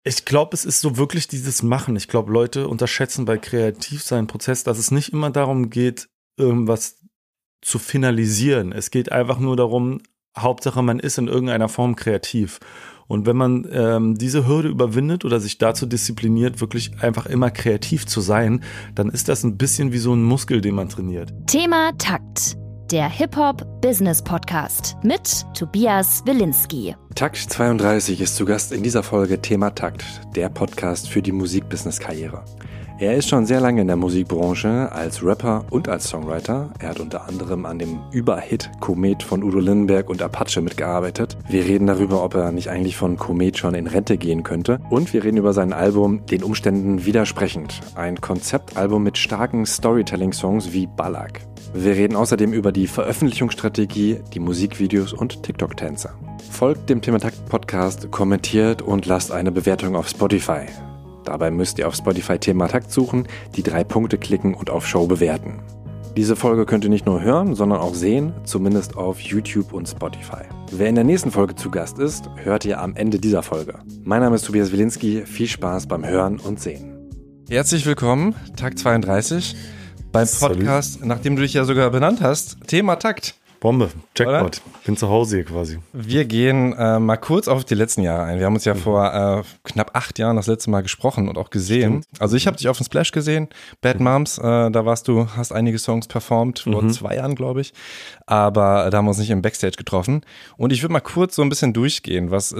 Ich glaube, es ist so wirklich dieses Machen. Ich glaube, Leute unterschätzen bei Kreativsein-Prozess, dass es nicht immer darum geht, irgendwas zu finalisieren. Es geht einfach nur darum, Hauptsache man ist in irgendeiner Form kreativ. Und wenn man diese Hürde überwindet oder sich dazu diszipliniert, wirklich einfach immer kreativ zu sein, dann ist das ein bisschen wie so ein Muskel, den man trainiert. Thema Takt. Der Hip-Hop-Business-Podcast mit Tobias Wilinski. Takt 32 ist zu Gast in dieser Folge Thema Takt, der Podcast für die Musik-Business-Karriere. Er ist schon sehr lange in der Musikbranche als Rapper und als Songwriter. Er hat unter anderem an dem Überhit Komet von Udo Lindenberg und Apache mitgearbeitet. Wir reden darüber, ob er nicht eigentlich von Komet schon in Rente gehen könnte. Und wir reden über sein Album Den Umständen widersprechend. Ein Konzeptalbum mit starken Storytelling-Songs wie Ballack. Wir reden außerdem über die Veröffentlichungsstrategie, die Musikvideos und TikTok-Tänze. Folgt dem Thema Takt Podcast, kommentiert und lasst eine Bewertung auf Spotify. Dabei müsst ihr auf Spotify Thema Takt suchen, die 3 Punkte klicken und auf Show bewerten. Diese Folge könnt ihr nicht nur hören, sondern auch sehen, zumindest auf YouTube und Spotify. Wer in der nächsten Folge zu Gast ist, hört ihr am Ende dieser Folge. Mein Name ist Tobias Wilinski, viel Spaß beim Hören und Sehen. Herzlich willkommen, Takt 32, beim Podcast, Salut. Nachdem du dich ja sogar benannt hast, Thema Takt. Bombe, Jackpot. Oder? Bin zu Hause hier quasi. Wir gehen mal kurz auf die letzten Jahre ein. Wir haben uns ja vor knapp 8 Jahren das letzte Mal gesprochen und auch gesehen. Stimmt. Also ich habe dich auf dem Splash gesehen, Bad Moms, da warst du, hast einige Songs performt, vor 2 Jahren, glaube ich. Aber da haben wir uns nicht im Backstage getroffen. Und ich würde mal kurz so ein bisschen durchgehen. Was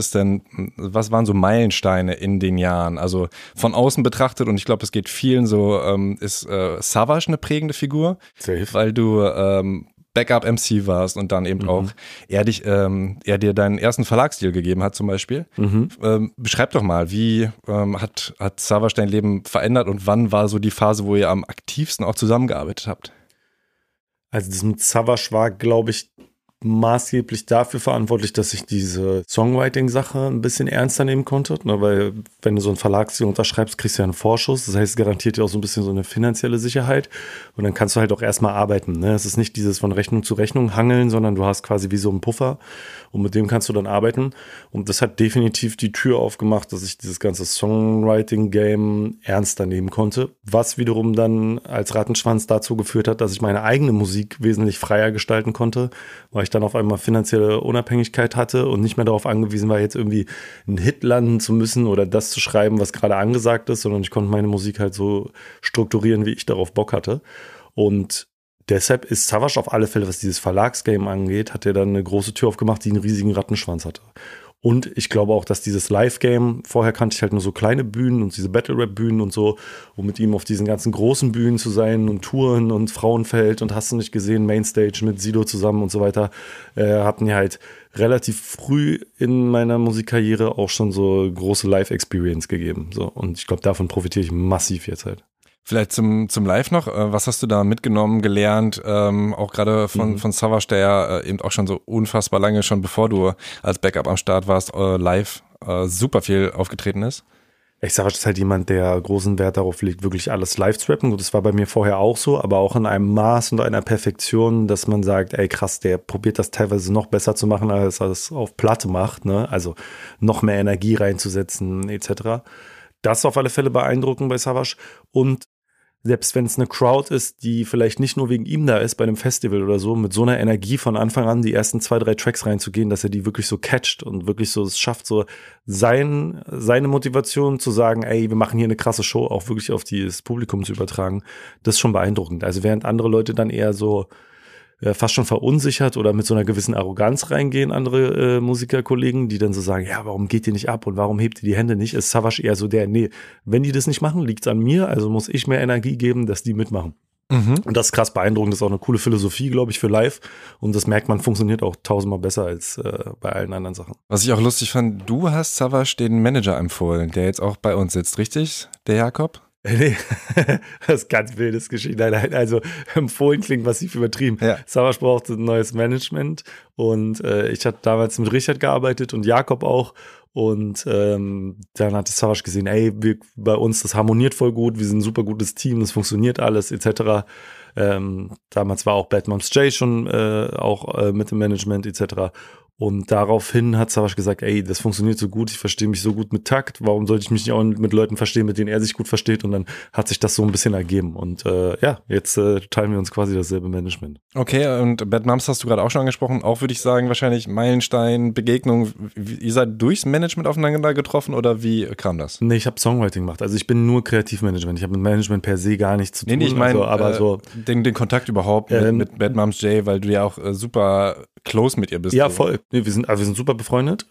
waren so Meilensteine in den Jahren? Also von außen betrachtet, und ich glaube, es geht vielen so, ist Savage eine prägende Figur. Safe. Weil du Backup-MC warst und dann eben auch er dir deinen ersten Verlagsstil gegeben hat zum Beispiel. Beschreib doch mal, wie hat Savage dein Leben verändert und wann war so die Phase, wo ihr am aktivsten auch zusammengearbeitet habt? Also das mit Savage war, glaube ich, maßgeblich dafür verantwortlich, dass ich diese Songwriting-Sache ein bisschen ernster nehmen konnte. Ne, weil wenn du so einen Verlagsdeal unterschreibst, kriegst du ja einen Vorschuss. Das heißt, es garantiert dir auch so ein bisschen so eine finanzielle Sicherheit. Und dann kannst du halt auch erstmal arbeiten. Ne? Es ist nicht dieses von Rechnung zu Rechnung hangeln, sondern du hast quasi wie so einen Puffer. Und mit dem kannst du dann arbeiten. Und das hat definitiv die Tür aufgemacht, dass ich dieses ganze Songwriting-Game ernster nehmen konnte. Was wiederum dann als Rattenschwanz dazu geführt hat, dass ich meine eigene Musik wesentlich freier gestalten konnte, weil ich dann auf einmal finanzielle Unabhängigkeit hatte und nicht mehr darauf angewiesen war, jetzt irgendwie einen Hit landen zu müssen oder das zu schreiben, was gerade angesagt ist, sondern ich konnte meine Musik halt so strukturieren, wie ich darauf Bock hatte. Und deshalb ist Savage auf alle Fälle, was dieses Verlagsgame angeht, hat er dann eine große Tür aufgemacht, die einen riesigen Rattenschwanz hatte. Und ich glaube auch, dass dieses Live-Game, vorher kannte ich halt nur so kleine Bühnen und diese Battle-Rap-Bühnen und so, um mit ihm auf diesen ganzen großen Bühnen zu sein und Touren und Frauenfeld und hast du nicht gesehen, Mainstage mit Sido zusammen und so weiter, hatten ja halt relativ früh in meiner Musikkarriere auch schon so große Live-Experience gegeben. So. Und ich glaube, davon profitiere ich massiv jetzt halt. Vielleicht zum Live noch, was hast du da mitgenommen, gelernt, auch gerade von Savage, der ja eben auch schon so unfassbar lange, schon bevor du als Backup am Start warst, live super viel aufgetreten ist? Savage ist halt jemand, der großen Wert darauf legt, wirklich alles live zu rappen. Das war bei mir vorher auch so, aber auch in einem Maß und einer Perfektion, dass man sagt, ey krass, der probiert das teilweise noch besser zu machen, als er es auf Platte macht, ne? Also noch mehr Energie reinzusetzen etc. Das ist auf alle Fälle beeindruckend bei Savage. Und selbst wenn es eine Crowd ist, die vielleicht nicht nur wegen ihm da ist bei einem Festival oder so, mit so einer Energie von Anfang an die ersten 2, 3 Tracks reinzugehen, dass er die wirklich so catcht und wirklich so es schafft, so seine Motivation zu sagen, ey, wir machen hier eine krasse Show, auch wirklich auf das Publikum zu übertragen, das ist schon beeindruckend. Also während andere Leute dann eher so fast schon verunsichert oder mit so einer gewissen Arroganz reingehen, andere Musikerkollegen, die dann so sagen, ja, warum geht ihr nicht ab und warum hebt ihr die Hände nicht? Ist Savage eher so nee, wenn die das nicht machen, liegt's an mir, also muss ich mehr Energie geben, dass die mitmachen. Und das ist krass beeindruckend, das ist auch eine coole Philosophie, glaube ich, für live und das merkt man, funktioniert auch 1000-mal besser als bei allen anderen Sachen. Was ich auch lustig fand, du hast Savage den Manager empfohlen, der jetzt auch bei uns sitzt, richtig? Der Jakob? Nee, das ist ganz wildes Geschichte. Nein, also empfohlen klingt massiv übertrieben. Ja. Savage brauchte ein neues Management und ich hatte damals mit Richard gearbeitet und Jakob auch und dann hat Savage gesehen, ey, bei uns, das harmoniert voll gut, wir sind ein super gutes Team, das funktioniert alles etc. Damals war auch Bad Moms J schon mit dem Management etc. Und daraufhin hat Savas gesagt, ey, das funktioniert so gut, ich verstehe mich so gut mit Takt, warum sollte ich mich nicht auch mit Leuten verstehen, mit denen er sich gut versteht? Und dann hat sich das so ein bisschen ergeben. Und jetzt teilen wir uns quasi dasselbe Management. Okay, und Bad Moms hast du gerade auch schon angesprochen, auch würde ich sagen, wahrscheinlich Meilenstein, Begegnung. Ihr seid durchs Management aufeinander getroffen oder wie kam das? Nee, ich habe Songwriting gemacht, also ich bin nur Kreativmanagement, ich habe mit Management per se gar nichts zu tun. Nee, ich meine, also, den Kontakt überhaupt mit Bad Moms J, weil du ja auch super close mit ihr bist. Ja, voll. Nee, wir sind super befreundet.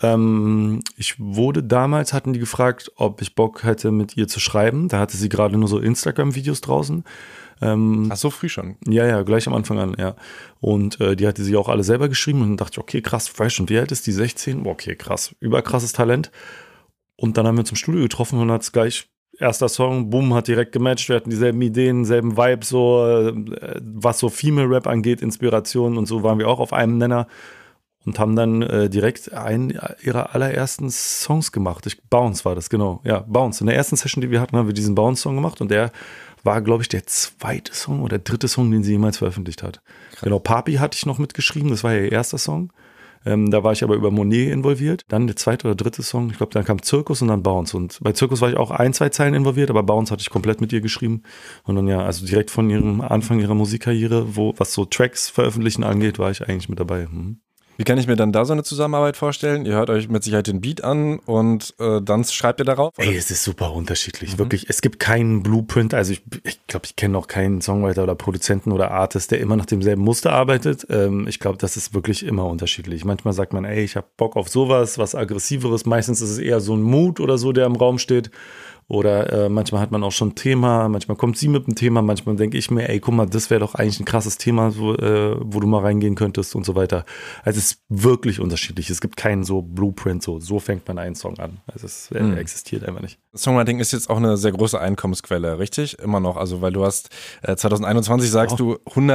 Hatten die gefragt, ob ich Bock hätte, mit ihr zu schreiben. Da hatte sie gerade nur so Instagram-Videos draußen. Ach, so früh schon? Ja, gleich am Anfang an, ja. Und die hatte sie auch alle selber geschrieben und dann dachte ich, okay, krass, fresh. Und wie alt ist die? 16? Okay, krass. Überkrasses Talent. Und dann haben wir uns im Studio getroffen und hat es gleich, erster Song, boom, hat direkt gematcht. Wir hatten dieselben Ideen, selben Vibe, so, was so Female Rap angeht, Inspiration und so waren wir auch auf einem Nenner. Und haben dann direkt einen ihrer allerersten Songs gemacht. Bounce war das, genau. Ja, Bounce. In der ersten Session, die wir hatten, haben wir diesen Bounce-Song gemacht. Und der war, glaube ich, der zweite Song oder dritte Song, den sie jemals veröffentlicht hat. Krass. Genau, Papi hatte ich noch mitgeschrieben. Das war ja ihr erster Song. Da war ich aber über Monet involviert. Dann der zweite oder dritte Song. Ich glaube, dann kam Zirkus und dann Bounce. Und bei Zirkus war ich auch 1-2 Zeilen involviert, aber Bounce hatte ich komplett mit ihr geschrieben. Und dann also direkt von ihrem Anfang ihrer Musikkarriere, was so Tracks veröffentlichen angeht, war ich eigentlich mit dabei. Wie kann ich mir dann da so eine Zusammenarbeit vorstellen? Ihr hört euch mit Sicherheit den Beat an und dann schreibt ihr darauf? Oder? Ey, es ist super unterschiedlich, wirklich. Es gibt keinen Blueprint, also ich glaube, ich kenne noch keinen Songwriter oder Produzenten oder Artist, der immer nach demselben Muster arbeitet. Ich glaube, das ist wirklich immer unterschiedlich. Manchmal sagt man, ey, ich habe Bock auf sowas, was Aggressiveres. Meistens ist es eher so ein Mood oder so, der im Raum steht. Oder manchmal hat man auch schon ein Thema, manchmal kommt sie mit einem Thema, manchmal denke ich mir, ey, guck mal, das wäre doch eigentlich ein krasses Thema, wo du mal reingehen könntest und so weiter. Also es ist wirklich unterschiedlich. Es gibt keinen so Blueprint, so fängt man einen Song an. Also es existiert einfach nicht. Songwriting ist jetzt auch eine sehr große Einkommensquelle, richtig? Immer noch, also weil du hast 2021, sagst du,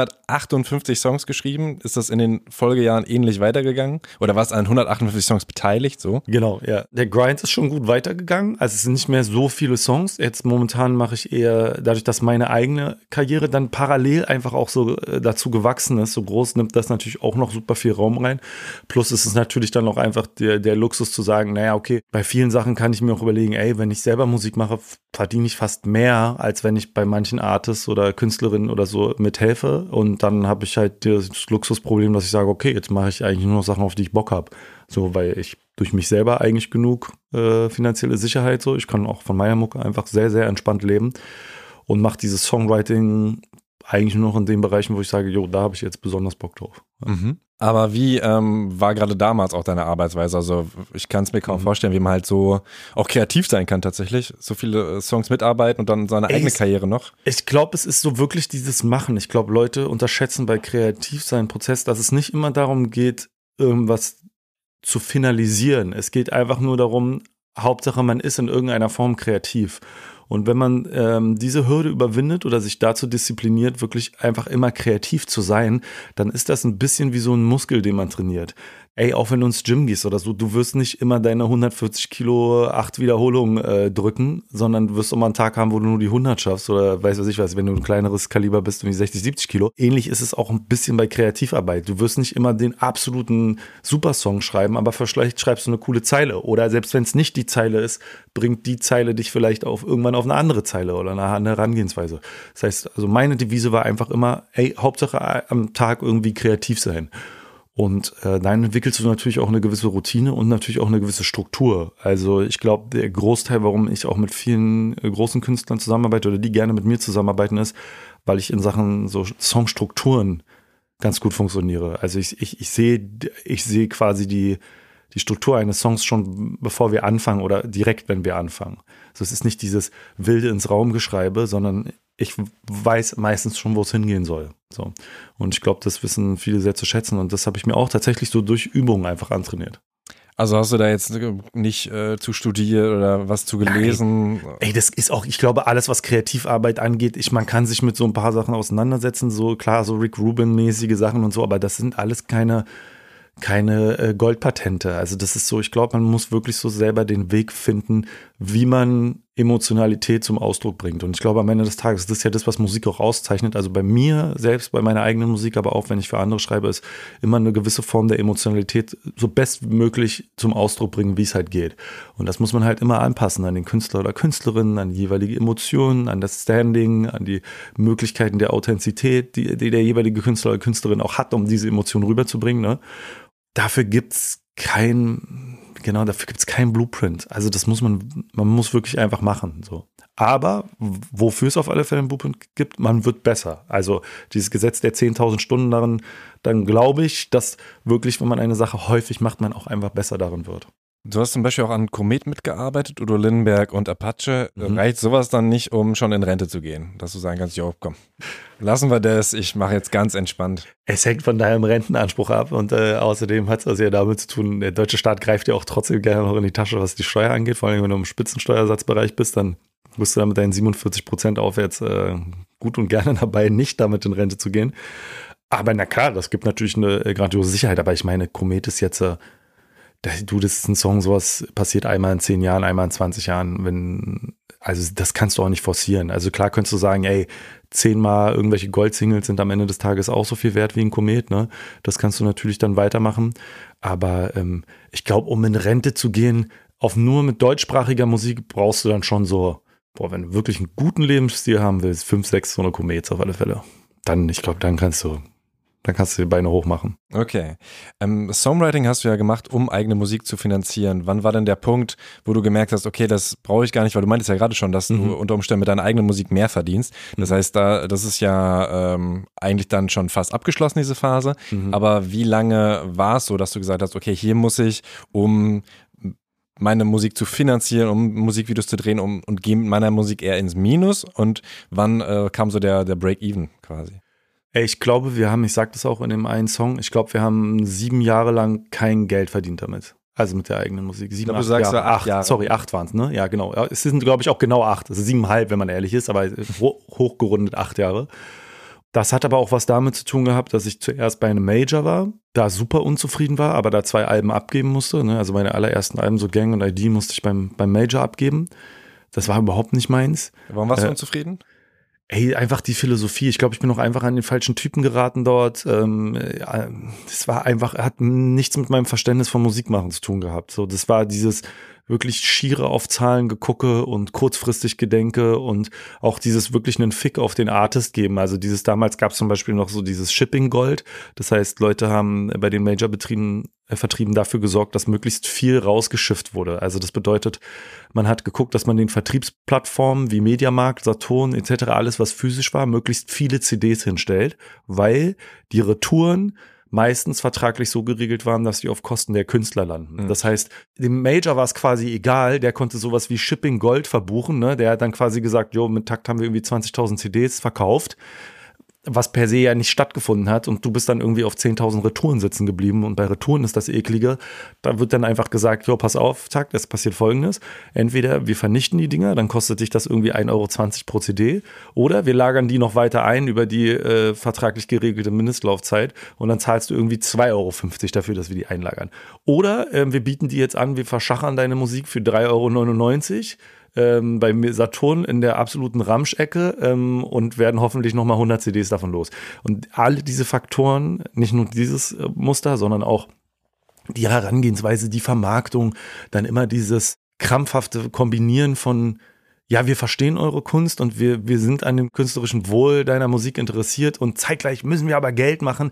158 Songs geschrieben. Ist das in den Folgejahren ähnlich weitergegangen? Oder warst du an 158 Songs beteiligt? So? Genau, ja. Der Grind ist schon gut weitergegangen. Also es sind nicht mehr so viele Songs. Jetzt momentan mache ich eher, dadurch, dass meine eigene Karriere dann parallel einfach auch so dazu gewachsen ist, so groß, nimmt das natürlich auch noch super viel Raum rein. Plus ist es natürlich dann auch einfach der Luxus zu sagen, naja, okay, bei vielen Sachen kann ich mir auch überlegen, ey, wenn ich selber Musik mache, verdiene ich fast mehr, als wenn ich bei manchen Artists oder Künstlerinnen oder so mithelfe. Und dann habe ich halt das Luxusproblem, dass ich sage, okay, jetzt mache ich eigentlich nur noch Sachen, auf die ich Bock habe. So, weil ich durch mich selber eigentlich genug finanzielle Sicherheit, so, ich kann auch von meiner Mucke einfach sehr, sehr entspannt leben und mache dieses Songwriting eigentlich nur noch in den Bereichen, wo ich sage, jo, da habe ich jetzt besonders Bock drauf. Mhm. Aber wie war gerade damals auch deine Arbeitsweise? Also ich kann es mir kaum vorstellen, wie man halt so auch kreativ sein kann tatsächlich. So viele Songs mitarbeiten und dann seine eigene Karriere noch. Ich glaube, es ist so wirklich dieses Machen. Ich glaube, Leute unterschätzen bei Kreativsein-Prozess, dass es nicht immer darum geht, irgendwas zu finalisieren. Es geht einfach nur darum, Hauptsache man ist in irgendeiner Form kreativ. Und wenn man diese Hürde überwindet oder sich dazu diszipliniert, wirklich einfach immer kreativ zu sein, dann ist das ein bisschen wie so ein Muskel, den man trainiert. Ey, auch wenn du ins Gym gehst oder so, du wirst nicht immer deine 140 Kilo 8 Wiederholungen drücken, sondern du wirst auch mal einen Tag haben, wo du nur die 100 schaffst oder weiß was ich was, wenn du ein kleineres Kaliber bist, irgendwie 60, 70 Kilo. Ähnlich ist es auch ein bisschen bei Kreativarbeit. Du wirst nicht immer den absoluten Supersong schreiben, aber vielleicht schreibst du eine coole Zeile oder selbst wenn es nicht die Zeile ist, bringt die Zeile dich vielleicht irgendwann auf eine andere Zeile oder eine Herangehensweise. Das heißt, also meine Devise war einfach immer, ey, Hauptsache am Tag irgendwie kreativ sein. Und dann entwickelst du natürlich auch eine gewisse Routine und natürlich auch eine gewisse Struktur. Also ich glaube, der Großteil, warum ich auch mit vielen großen Künstlern zusammenarbeite oder die gerne mit mir zusammenarbeiten, ist, weil ich in Sachen so Songstrukturen ganz gut funktioniere. Also ich sehe quasi die Struktur eines Songs schon, bevor wir anfangen oder direkt, wenn wir anfangen. Also es ist nicht dieses wilde ins Raumgeschreibe, sondern ich weiß meistens schon, wo es hingehen soll. So. Und ich glaube, das wissen viele sehr zu schätzen. Und das habe ich mir auch tatsächlich so durch Übungen einfach antrainiert. Also hast du da jetzt nicht zu studiert oder was zu gelesen? Ey, das ist auch, ich glaube, alles, was Kreativarbeit angeht, man kann sich mit so ein paar Sachen auseinandersetzen. So klar, so Rick Rubin-mäßige Sachen und so, aber das sind alles keine Goldpatente. Also das ist so, ich glaube, man muss wirklich so selber den Weg finden, wie man Emotionalität zum Ausdruck bringt. Und ich glaube, am Ende des Tages ist das ja das, was Musik auch auszeichnet. Also bei mir selbst, bei meiner eigenen Musik, aber auch wenn ich für andere schreibe, ist immer eine gewisse Form der Emotionalität so bestmöglich zum Ausdruck bringen, wie es halt geht. Und das muss man halt immer anpassen an den Künstler oder Künstlerin, an die jeweilige Emotion, an das Standing, an die Möglichkeiten der Authentizität, die der jeweilige Künstler oder Künstlerin auch hat, um diese Emotion rüberzubringen. Ne? Dafür gibt's keinen Blueprint. Also das man muss wirklich einfach machen. So. Aber wofür es auf alle Fälle einen Blueprint gibt, man wird besser. Also dieses Gesetz der 10.000 Stunden darin, dann glaube ich, dass wirklich, wenn man eine Sache häufig macht, man auch einfach besser darin wird. Du hast zum Beispiel auch an Komet mitgearbeitet, Udo Lindenberg und Apache. Reicht sowas dann nicht, um schon in Rente zu gehen? Dass du sagen kannst, jo, komm, lassen wir das, ich mache jetzt ganz entspannt. Es hängt von deinem Rentenanspruch ab und außerdem hat es also ja damit zu tun, der deutsche Staat greift ja auch trotzdem gerne noch in die Tasche, was die Steuer angeht. Vor allem, wenn du im Spitzensteuersatzbereich bist, dann bist du da mit deinen 47% aufwärts gut und gerne dabei, nicht damit in Rente zu gehen. Aber na klar, das gibt natürlich eine grandiose Sicherheit. Aber ich meine, Komet ist jetzt das ist ein Song, sowas passiert einmal in 10 Jahren, einmal in 20 Jahren, also das kannst du auch nicht forcieren. Also klar könntest du sagen, 10-mal irgendwelche Goldsingles sind am Ende des Tages auch so viel wert wie ein Komet, ne? Das kannst du natürlich dann weitermachen. Aber ich glaube, um in Rente zu gehen, nur mit deutschsprachiger Musik brauchst du dann schon so, wenn du wirklich einen guten Lebensstil haben willst, 5, 6 so eine Komets auf alle Fälle. Ich glaube, dann kannst du die Beine hochmachen. Okay. Songwriting hast du ja gemacht, um eigene Musik zu finanzieren. Wann war denn der Punkt, wo du gemerkt hast, okay, das brauche ich gar nicht, weil du meintest ja gerade schon, dass du unter Umständen mit deiner eigenen Musik mehr verdienst. Das heißt, das ist ja eigentlich dann schon fast abgeschlossen, diese Phase. Aber wie lange war es so, dass du gesagt hast, okay, hier muss ich, um meine Musik zu finanzieren, um Musikvideos zu drehen, und gehe mit meiner Musik eher ins Minus? Und wann kam so der Break-Even quasi? Ich glaube, ich sag das auch in dem einen Song, ich glaube, wir haben 7 Jahre lang kein Geld verdient damit. Also mit der eigenen Musik. 7, 8 Jahre. 8 Jahre. Sorry, 8 waren es, ne? Ja, genau. Es sind, glaube ich, auch genau 8. Also 7,5, wenn man ehrlich ist, aber hochgerundet 8 Jahre. Das hat aber auch was damit zu tun gehabt, dass ich zuerst bei einem Major war, da super unzufrieden war, aber da 2 Alben abgeben musste. Ne? Also meine allerersten Alben, so Gang und ID, musste ich beim Major abgeben. Das war überhaupt nicht meins. Warum warst du unzufrieden? Einfach die Philosophie. Ich glaube, ich bin auch einfach an den falschen Typen geraten dort. Das war einfach, hat nichts mit meinem Verständnis von Musikmachen zu tun gehabt. So, das war dieses wirklich schiere auf Zahlen gegucke und kurzfristig Gedenke und auch dieses wirklich einen Fick auf den Artist geben. Also damals gab es zum Beispiel noch so dieses Shipping Gold. Das heißt, Leute haben bei den Major-Vertrieben dafür gesorgt, dass möglichst viel rausgeschifft wurde. Also das bedeutet, man hat geguckt, dass man den Vertriebsplattformen wie Mediamarkt, Saturn etc., alles was physisch war, möglichst viele CDs hinstellt, weil die Retouren meistens vertraglich so geregelt waren, dass die auf Kosten der Künstler landen. Das heißt, dem Major war es quasi egal, der konnte sowas wie Shipping Gold verbuchen, ne? Der hat dann quasi gesagt, mit Takt haben wir irgendwie 20.000 CDs verkauft, was per se ja nicht stattgefunden hat, und du bist dann irgendwie auf 10.000 Retouren sitzen geblieben, und bei Retouren ist das Eklige, da wird dann einfach gesagt, pass auf, Takt, es passiert Folgendes, entweder wir vernichten die Dinger, dann kostet dich das irgendwie 1,20 € pro CD, oder wir lagern die noch weiter ein über die vertraglich geregelte Mindestlaufzeit, und dann zahlst du irgendwie 2,50 € dafür, dass wir die einlagern. Oder wir bieten die jetzt an, wir verschachern deine Musik für 3,99 € bei Saturn in der absoluten Ramschecke und werden hoffentlich nochmal 100 CDs davon los. Und alle diese Faktoren, nicht nur dieses Muster, sondern auch die Herangehensweise, die Vermarktung, dann immer dieses krampfhafte Kombinieren von, ja, wir verstehen eure Kunst und wir sind an dem künstlerischen Wohl deiner Musik interessiert und zeitgleich müssen wir aber Geld machen,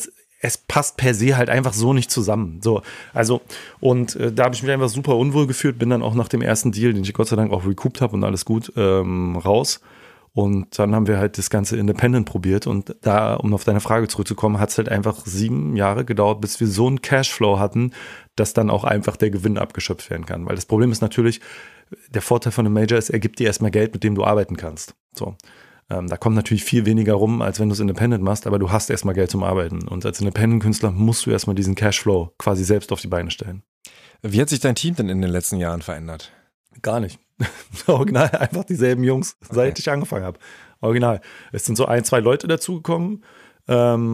es passt per se halt einfach so nicht zusammen. So, also, und da habe ich mich einfach super unwohl gefühlt, bin dann auch nach dem ersten Deal, den ich Gott sei Dank auch recouped habe und alles gut, raus. Und dann haben wir halt das Ganze independent probiert, und da, um auf deine Frage zurückzukommen, hat es halt einfach 7 Jahre gedauert, bis wir so einen Cashflow hatten, dass dann auch einfach der Gewinn abgeschöpft werden kann. Weil das Problem ist natürlich, der Vorteil von einem Major ist, er gibt dir erstmal Geld, mit dem du arbeiten kannst. So. Da kommt natürlich viel weniger rum, als wenn du es independent machst, aber du hast erstmal Geld zum Arbeiten. Und als Independent-Künstler musst du erstmal diesen Cashflow quasi selbst auf die Beine stellen. Wie hat sich dein Team denn in den letzten Jahren verändert? Gar nicht. Original, einfach dieselben Jungs, seit ich angefangen habe. Original. Es sind so 1, 2 Leute dazugekommen.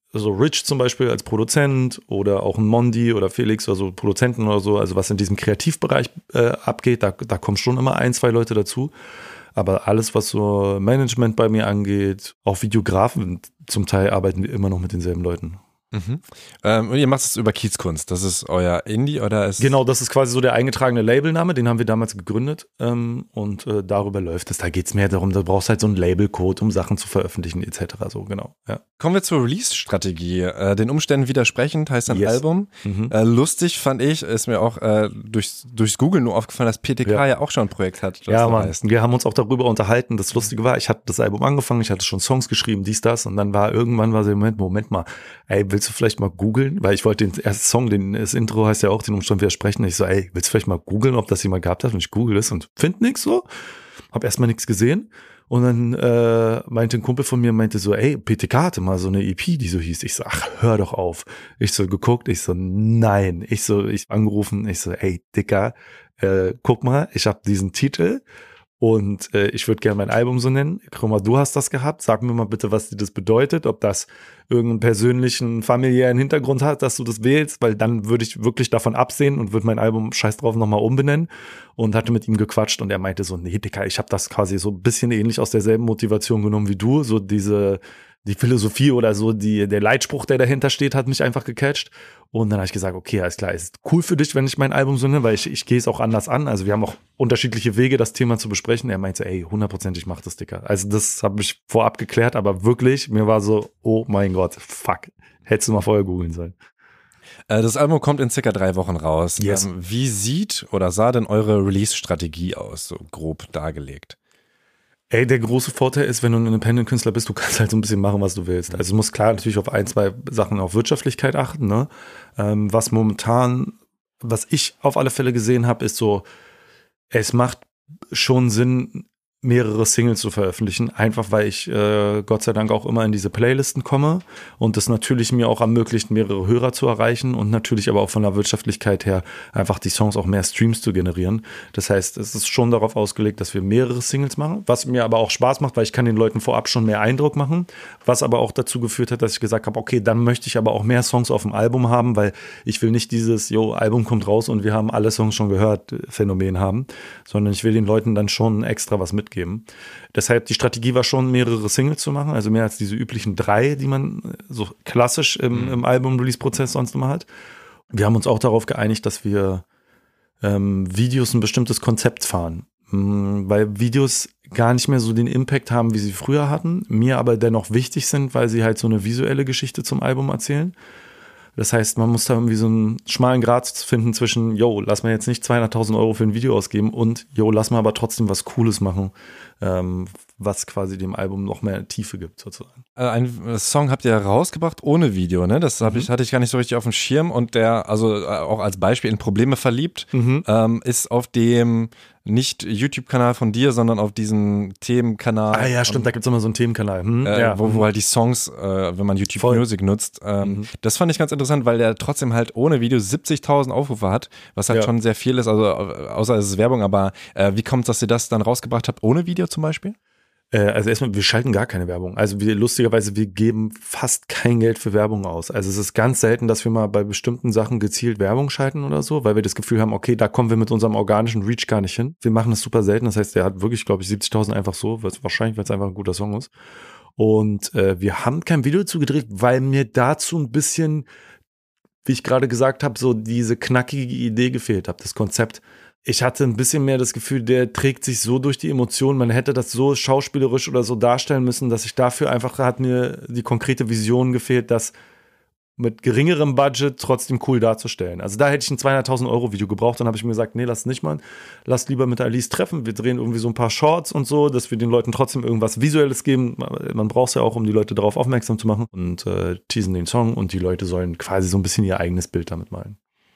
so Rich zum Beispiel als Produzent oder auch ein Mondi oder Felix oder so Produzenten oder so, also was in diesem Kreativbereich abgeht, da kommen schon immer 1, 2 Leute dazu. Aber alles, was so Management bei mir angeht, auch Videografen, zum Teil arbeiten wir immer noch mit denselben Leuten. Mhm. Und ihr macht es über Kiezkunst, das ist euer Indie oder ist... Genau, das ist quasi so der eingetragene Labelname, den haben wir damals gegründet und darüber läuft es. Da geht es mehr darum, da brauchst halt so einen Labelcode, um Sachen zu veröffentlichen etc. So, genau. Ja. Kommen wir zur Release-Strategie. Den Umständen widersprechend heißt ein Album. Mhm. Lustig fand ich, ist mir auch durchs Google nur aufgefallen, dass PTK ja auch schon ein Projekt hat. Ja, Mann, wir haben uns auch darüber unterhalten. Das Lustige war, ich hatte das Album angefangen, ich hatte schon Songs geschrieben, dies, das und dann irgendwann war so, Moment mal, ey, willst du vielleicht mal googeln? Weil ich wollte den ersten Song, das Intro heißt ja auch den Umstand widersprechen. Ich so, ey, willst du vielleicht mal googeln, ob das jemand gehabt hat? Und ich google es und finde nichts so. Hab erstmal nichts gesehen. Und dann meinte ein Kumpel von mir, so, ey, PTK hatte mal so eine EP, die so hieß. Ich so, ach, hör doch auf. Ich so geguckt, ich so, nein. Ich angerufen, ich so, ey, Dicker, guck mal, ich habe diesen Titel und ich würde gerne mein Album so nennen. Guck mal, du hast das gehabt. Sag mir mal bitte, was dir das bedeutet, ob das irgendeinen persönlichen, familiären Hintergrund hat, dass du das wählst, weil dann würde ich wirklich davon absehen und würde mein Album scheiß drauf nochmal umbenennen und hatte mit ihm gequatscht und er meinte so, nee, Dicker, ich habe das quasi so ein bisschen ähnlich aus derselben Motivation genommen wie du, so die Philosophie oder so, der Leitspruch, der dahinter steht, hat mich einfach gecatcht. Und dann habe ich gesagt, okay, alles klar, ist cool für dich, wenn ich mein Album so nenne, weil ich gehe es auch anders an. Also wir haben auch unterschiedliche Wege, das Thema zu besprechen. Er meinte, ey, 100%, mach das, Dicker. Also das habe ich vorab geklärt, aber wirklich, mir war so, oh mein Gott, fuck, hättest du mal vorher googeln sollen. Das Album kommt in circa 3 Wochen raus. Yes. Wie sah denn eure Release-Strategie aus, so grob dargelegt? Ey, der große Vorteil ist, wenn du ein Independent-Künstler bist, du kannst halt so ein bisschen machen, was du willst. Also du musst klar natürlich auf 1, 2 Sachen auf Wirtschaftlichkeit achten, ne? Was ich auf alle Fälle gesehen habe, ist so, es macht schon Sinn, mehrere Singles zu veröffentlichen, einfach weil ich Gott sei Dank auch immer in diese Playlisten komme und das natürlich mir auch ermöglicht, mehrere Hörer zu erreichen und natürlich aber auch von der Wirtschaftlichkeit her einfach die Songs auch mehr Streams zu generieren. Das heißt, es ist schon darauf ausgelegt, dass wir mehrere Singles machen, was mir aber auch Spaß macht, weil ich kann den Leuten vorab schon mehr Eindruck machen, was aber auch dazu geführt hat, dass ich gesagt habe, okay, dann möchte ich aber auch mehr Songs auf dem Album haben, weil ich will nicht dieses, Album kommt raus und wir haben alle Songs schon gehört, Phänomen haben, sondern ich will den Leuten dann schon extra was mitgeben. Deshalb, die Strategie war schon, mehrere Singles zu machen, also mehr als diese üblichen 3, die man so klassisch im Album-Release-Prozess sonst immer hat. Wir haben uns auch darauf geeinigt, dass wir Videos ein bestimmtes Konzept fahren, weil Videos gar nicht mehr so den Impact haben, wie sie früher hatten, mir aber dennoch wichtig sind, weil sie halt so eine visuelle Geschichte zum Album erzählen. Das heißt, man muss da irgendwie so einen schmalen Grat finden zwischen, lass mal jetzt nicht 200.000 Euro für ein Video ausgeben und, lass mal aber trotzdem was Cooles machen, was quasi dem Album noch mehr Tiefe gibt, sozusagen. Ein Song habt ihr rausgebracht ohne Video, ne? Das hatte ich gar nicht so richtig auf dem Schirm und der, also auch als Beispiel in Probleme verliebt, ist auf dem nicht YouTube-Kanal von dir, sondern auf diesem Themenkanal. Ah ja, stimmt, da gibt es immer so einen Themenkanal. Wo halt die Songs, wenn man YouTube Music nutzt. Das fand ich ganz interessant, weil der trotzdem halt ohne Video 70.000 Aufrufe hat, was halt schon sehr viel ist, also außer es ist Werbung, aber wie kommt es, dass ihr das dann rausgebracht habt ohne Video zum Beispiel? Also erstmal, wir schalten gar keine Werbung. Also lustigerweise, wir geben fast kein Geld für Werbung aus. Also es ist ganz selten, dass wir mal bei bestimmten Sachen gezielt Werbung schalten oder so, weil wir das Gefühl haben, okay, da kommen wir mit unserem organischen Reach gar nicht hin. Wir machen das super selten. Das heißt, der hat wirklich, glaube ich, 70.000 einfach so, wahrscheinlich, weil es einfach ein guter Song ist. Und wir haben kein Video dazu gedreht, weil mir dazu ein bisschen, wie ich gerade gesagt habe, so diese knackige Idee gefehlt hat, das Konzept. Ich hatte ein bisschen mehr das Gefühl, der trägt sich so durch die Emotionen, man hätte das so schauspielerisch oder so darstellen müssen, dass ich dafür einfach, hat mir die konkrete Vision gefehlt, das mit geringerem Budget trotzdem cool darzustellen. Also da hätte ich ein 200.000 Euro Video gebraucht, dann habe ich mir gesagt, nee, lass nicht mal, lass lieber mit Alice treffen, wir drehen irgendwie so ein paar Shorts und so, dass wir den Leuten trotzdem irgendwas Visuelles geben, man braucht es ja auch, um die Leute darauf aufmerksam zu machen und teasen den Song und die Leute sollen quasi so ein bisschen ihr eigenes Bild damit malen.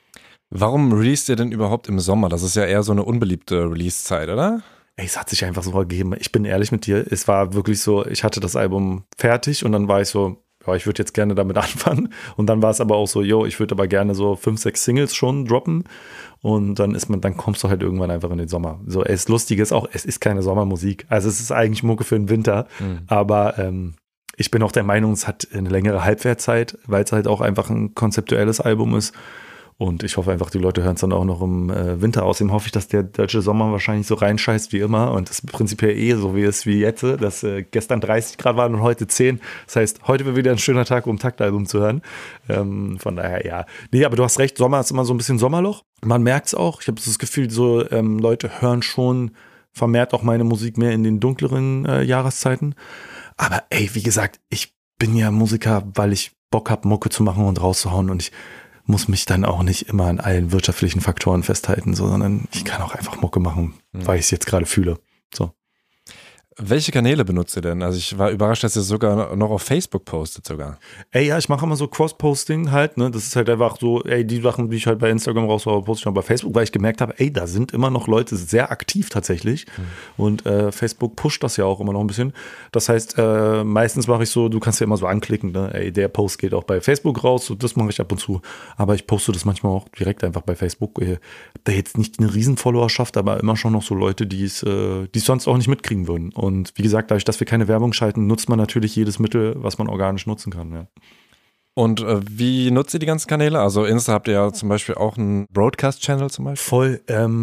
Warum released ihr denn überhaupt im Sommer? Das ist ja eher so eine unbeliebte Release-Zeit, oder? Ey, es hat sich einfach so ergeben. Ich bin ehrlich mit dir, es war wirklich so, ich hatte das Album fertig und dann war ich so, ich würde jetzt gerne damit anfangen. Und dann war es aber auch so, ich würde aber gerne so 5, 6 Singles schon droppen. Und dann kommst du halt irgendwann einfach in den Sommer. So, das Lustige ist auch, es ist keine Sommermusik. Also es ist eigentlich Mucke für den Winter. Aber Ich bin auch der Meinung, es hat eine längere Halbwertzeit, weil es halt auch einfach ein konzeptuelles Album ist. Und ich hoffe einfach, die Leute hören es dann auch noch im Winter. Außerdem hoffe ich, dass der deutsche Sommer wahrscheinlich so reinscheißt wie immer. Und das ist prinzipiell so wie es wie jetzt, dass gestern 30 Grad waren und heute 10. Das heißt, heute wird wieder ein schöner Tag, um Taktalbum zu hören. Von daher, ja. Nee, aber du hast recht, Sommer ist immer so ein bisschen Sommerloch. Man merkt es auch. Ich habe das Gefühl, so Leute hören schon vermehrt auch meine Musik mehr in den dunkleren Jahreszeiten. Aber ey, wie gesagt, ich bin ja Musiker, weil ich Bock habe, Mucke zu machen und rauszuhauen. Und ich muss mich dann auch nicht immer an allen wirtschaftlichen Faktoren festhalten, sondern ich kann auch einfach Mucke machen, weil ich es jetzt gerade fühle. So. Welche Kanäle benutzt ihr denn? Also ich war überrascht, dass ihr sogar noch auf Facebook postet sogar. Ey, ja, ich mache immer so Cross-Posting halt, ne, das ist halt einfach so, ey, die Sachen, die ich halt bei Instagram raushaue, poste ich noch bei Facebook, weil ich gemerkt habe, ey, da sind immer noch Leute sehr aktiv tatsächlich und Facebook pusht das ja auch immer noch ein bisschen. Das heißt, meistens mache ich so, du kannst ja immer so anklicken, ne, ey, der Post geht auch bei Facebook raus, so, das mache ich ab und zu, aber ich poste das manchmal auch direkt einfach bei Facebook. Da jetzt nicht eine riesen Followerschaft, aber immer schon noch so Leute, die es sonst auch nicht mitkriegen würden. Und wie gesagt, dadurch, dass wir keine Werbung schalten, nutzt man natürlich jedes Mittel, was man organisch nutzen kann. Ja. Und wie nutzt ihr die ganzen Kanäle? Also Insta habt ihr ja zum Beispiel auch einen Broadcast-Channel zum Beispiel. Voll.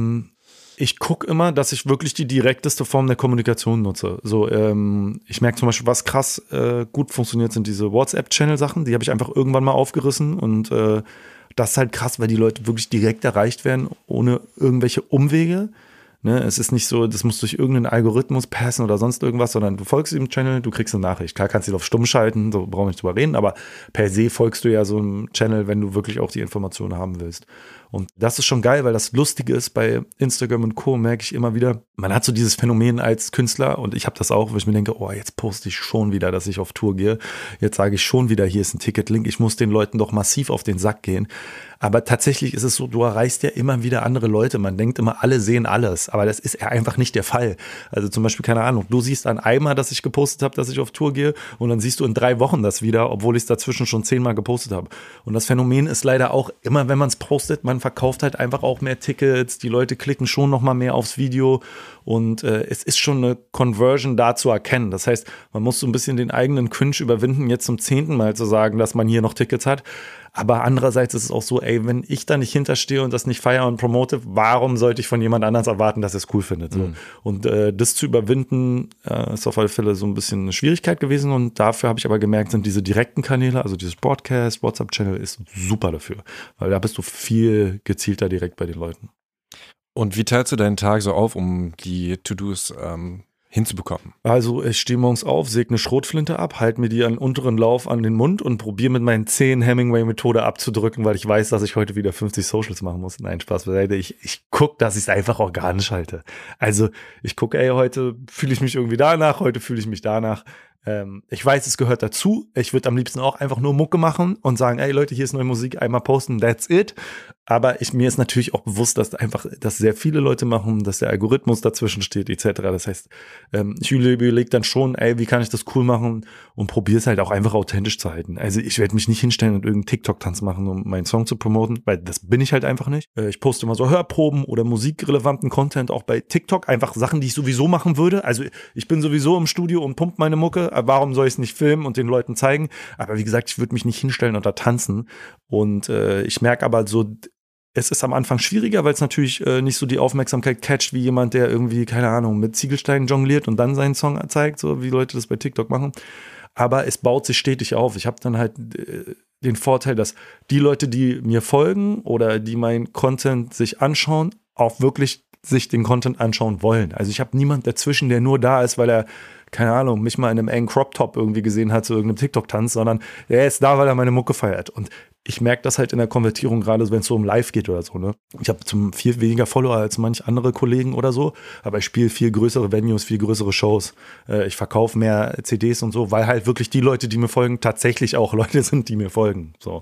Ich gucke immer, dass ich wirklich die direkteste Form der Kommunikation nutze. So, ich merke zum Beispiel, was krass gut funktioniert, sind diese WhatsApp-Channel-Sachen. Die habe ich einfach irgendwann mal aufgerissen und das ist halt krass, weil die Leute wirklich direkt erreicht werden, ohne irgendwelche Umwege. Ne, es ist nicht so, das muss durch irgendeinen Algorithmus passen oder sonst irgendwas, sondern du folgst dem Channel, du kriegst eine Nachricht. Klar kannst du ihn auf stumm schalten, so brauchen wir nicht drüber reden, aber per se folgst du ja so einem Channel, wenn du wirklich auch die Informationen haben willst. Und das ist schon geil, weil das Lustige ist, bei Instagram und Co. merke ich immer wieder, man hat so dieses Phänomen als Künstler und ich habe das auch, wo ich mir denke, oh, jetzt poste ich schon wieder, dass ich auf Tour gehe. Jetzt sage ich schon wieder, hier ist ein Ticketlink, ich muss den Leuten doch massiv auf den Sack gehen. Aber tatsächlich ist es so, du erreichst ja immer wieder andere Leute. Man denkt immer, alle sehen alles, aber das ist ja einfach nicht der Fall. Also zum Beispiel, keine Ahnung, du siehst an einmal, dass ich gepostet habe, dass ich auf Tour gehe und dann siehst du in 3 Wochen das wieder, obwohl ich es dazwischen schon 10-mal gepostet habe. Und das Phänomen ist leider auch, immer wenn man es postet, man verkauft halt einfach auch mehr Tickets, die Leute klicken schon noch mal mehr aufs Video und es ist schon eine Conversion da zu erkennen. Das heißt, man muss so ein bisschen den eigenen Cringe überwinden, jetzt zum 10. Mal zu sagen, dass man hier noch Tickets hat. Aber andererseits ist es auch so, ey, wenn ich da nicht hinterstehe und das nicht feiere und promote, warum sollte ich von jemand anders erwarten, dass er es cool findet? So. Und das zu überwinden, ist auf alle Fälle so ein bisschen eine Schwierigkeit gewesen. Und dafür habe ich aber gemerkt, sind diese direkten Kanäle, also dieses Broadcast, WhatsApp-Channel ist super dafür. Weil da bist du viel gezielter direkt bei den Leuten. Und wie teilst du deinen Tag so auf, um die To-Dos hinzubekommen? Also ich stehe morgens auf, säge eine Schrotflinte ab, halte mir die an unteren Lauf an den Mund und probiere mit meinen 10 Hemingway-Methode abzudrücken, weil ich weiß, dass ich heute wieder 50 Socials machen muss. Nein, Spaß beiseite. Ich gucke, dass ich es einfach organisch halte. Also ich gucke, ey, heute fühle ich mich irgendwie danach, heute fühle ich mich danach. Ich weiß, es gehört dazu. Ich würde am liebsten auch einfach nur Mucke machen und sagen, ey Leute, hier ist neue Musik, einmal posten, that's it. Aber mir ist natürlich auch bewusst, dass sehr viele Leute machen, dass der Algorithmus dazwischen steht, etc. Das heißt, ich überlege dann schon, ey, wie kann ich das cool machen und probiere es halt auch einfach authentisch zu halten. Also ich werde mich nicht hinstellen und irgendeinen TikTok-Tanz machen, um meinen Song zu promoten, weil das bin ich halt einfach nicht. Ich poste immer so Hörproben oder musikrelevanten Content auch bei TikTok, einfach Sachen, die ich sowieso machen würde. Also ich bin sowieso im Studio und pump meine Mucke, warum soll ich es nicht filmen und den Leuten zeigen? Aber wie gesagt, ich würde mich nicht hinstellen und da tanzen. Und ich merke aber so, es ist am Anfang schwieriger, weil es natürlich nicht so die Aufmerksamkeit catcht wie jemand, der irgendwie, keine Ahnung, mit Ziegelsteinen jongliert und dann seinen Song zeigt, so wie Leute das bei TikTok machen. Aber es baut sich stetig auf. Ich habe dann halt den Vorteil, dass die Leute, die mir folgen oder die meinen Content sich anschauen, auch wirklich sich den Content anschauen wollen. Also ich habe niemand dazwischen, der nur da ist, weil er, keine Ahnung, mich mal in einem engen Crop-Top irgendwie gesehen hat zu irgendeinem TikTok-Tanz, sondern er ist da, weil er meine Mucke feiert. Und ich merke das halt in der Konvertierung, gerade wenn es so um Live geht oder so. Ne? Ich habe viel weniger Follower als manch andere Kollegen oder so, aber ich spiele viel größere Venues, viel größere Shows. Ich verkaufe mehr CDs und so, weil halt wirklich die Leute, die mir folgen, tatsächlich auch Leute sind, die mir folgen. So,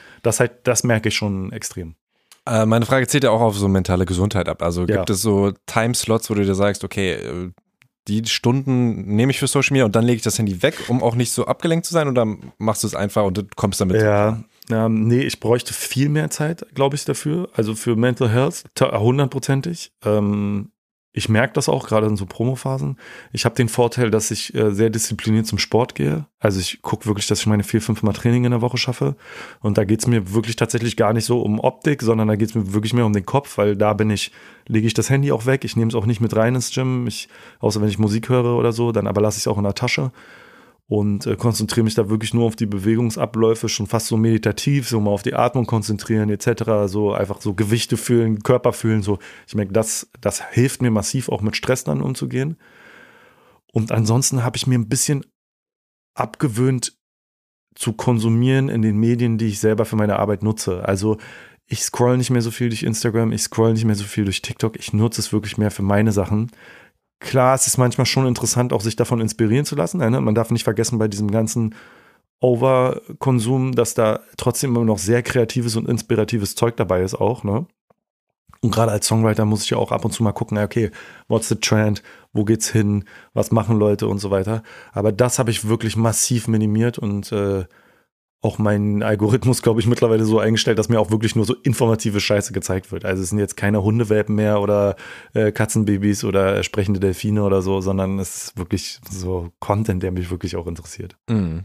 das merke ich schon extrem. Meine Frage zählt ja auch auf so mentale Gesundheit ab. Also gibt es so Timeslots, wo du dir sagst, okay, die Stunden nehme ich für Social Media und dann lege ich das Handy weg, um auch nicht so abgelenkt zu sein, oder machst du es einfach und du kommst damit? Nee, ich bräuchte viel mehr Zeit, glaube ich, dafür. Also für Mental Health 100%. Ich merke das auch, gerade in so Promophasen. Ich habe den Vorteil, dass ich sehr diszipliniert zum Sport gehe. Also ich gucke wirklich, dass ich meine 4-5 Mal Training in der Woche schaffe. Und da geht es mir wirklich tatsächlich gar nicht so um Optik, sondern da geht es mir wirklich mehr um den Kopf, weil da lege ich das Handy auch weg. Ich nehme es auch nicht mit rein ins Gym, außer wenn ich Musik höre oder so, dann aber lasse ich es auch in der Tasche. Und konzentriere mich da wirklich nur auf die Bewegungsabläufe, schon fast so meditativ, so mal auf die Atmung konzentrieren etc., so einfach so Gewichte fühlen, Körper fühlen, so. Ich merke, das hilft mir massiv auch mit Stress dann umzugehen. Und ansonsten habe ich mir ein bisschen abgewöhnt zu konsumieren in den Medien, die ich selber für meine Arbeit nutze. Also ich scroll nicht mehr so viel durch Instagram, ich scroll nicht mehr so viel durch TikTok, ich nutze es wirklich mehr für meine Sachen. Klar, es ist manchmal schon interessant, auch sich davon inspirieren zu lassen. Ne? Man darf nicht vergessen, bei diesem ganzen Overkonsum, dass da trotzdem immer noch sehr kreatives und inspiratives Zeug dabei ist auch. Ne? Und gerade als Songwriter muss ich ja auch ab und zu mal gucken, okay, what's the trend, wo geht's hin, was machen Leute und so weiter. Aber das habe ich wirklich massiv minimiert und auch mein Algorithmus, glaube ich, mittlerweile so eingestellt, dass mir auch wirklich nur so informative Scheiße gezeigt wird. Also es sind jetzt keine Hundewelpen mehr oder Katzenbabys oder sprechende Delfine oder so, sondern es ist wirklich so Content, der mich wirklich auch interessiert. Mhm.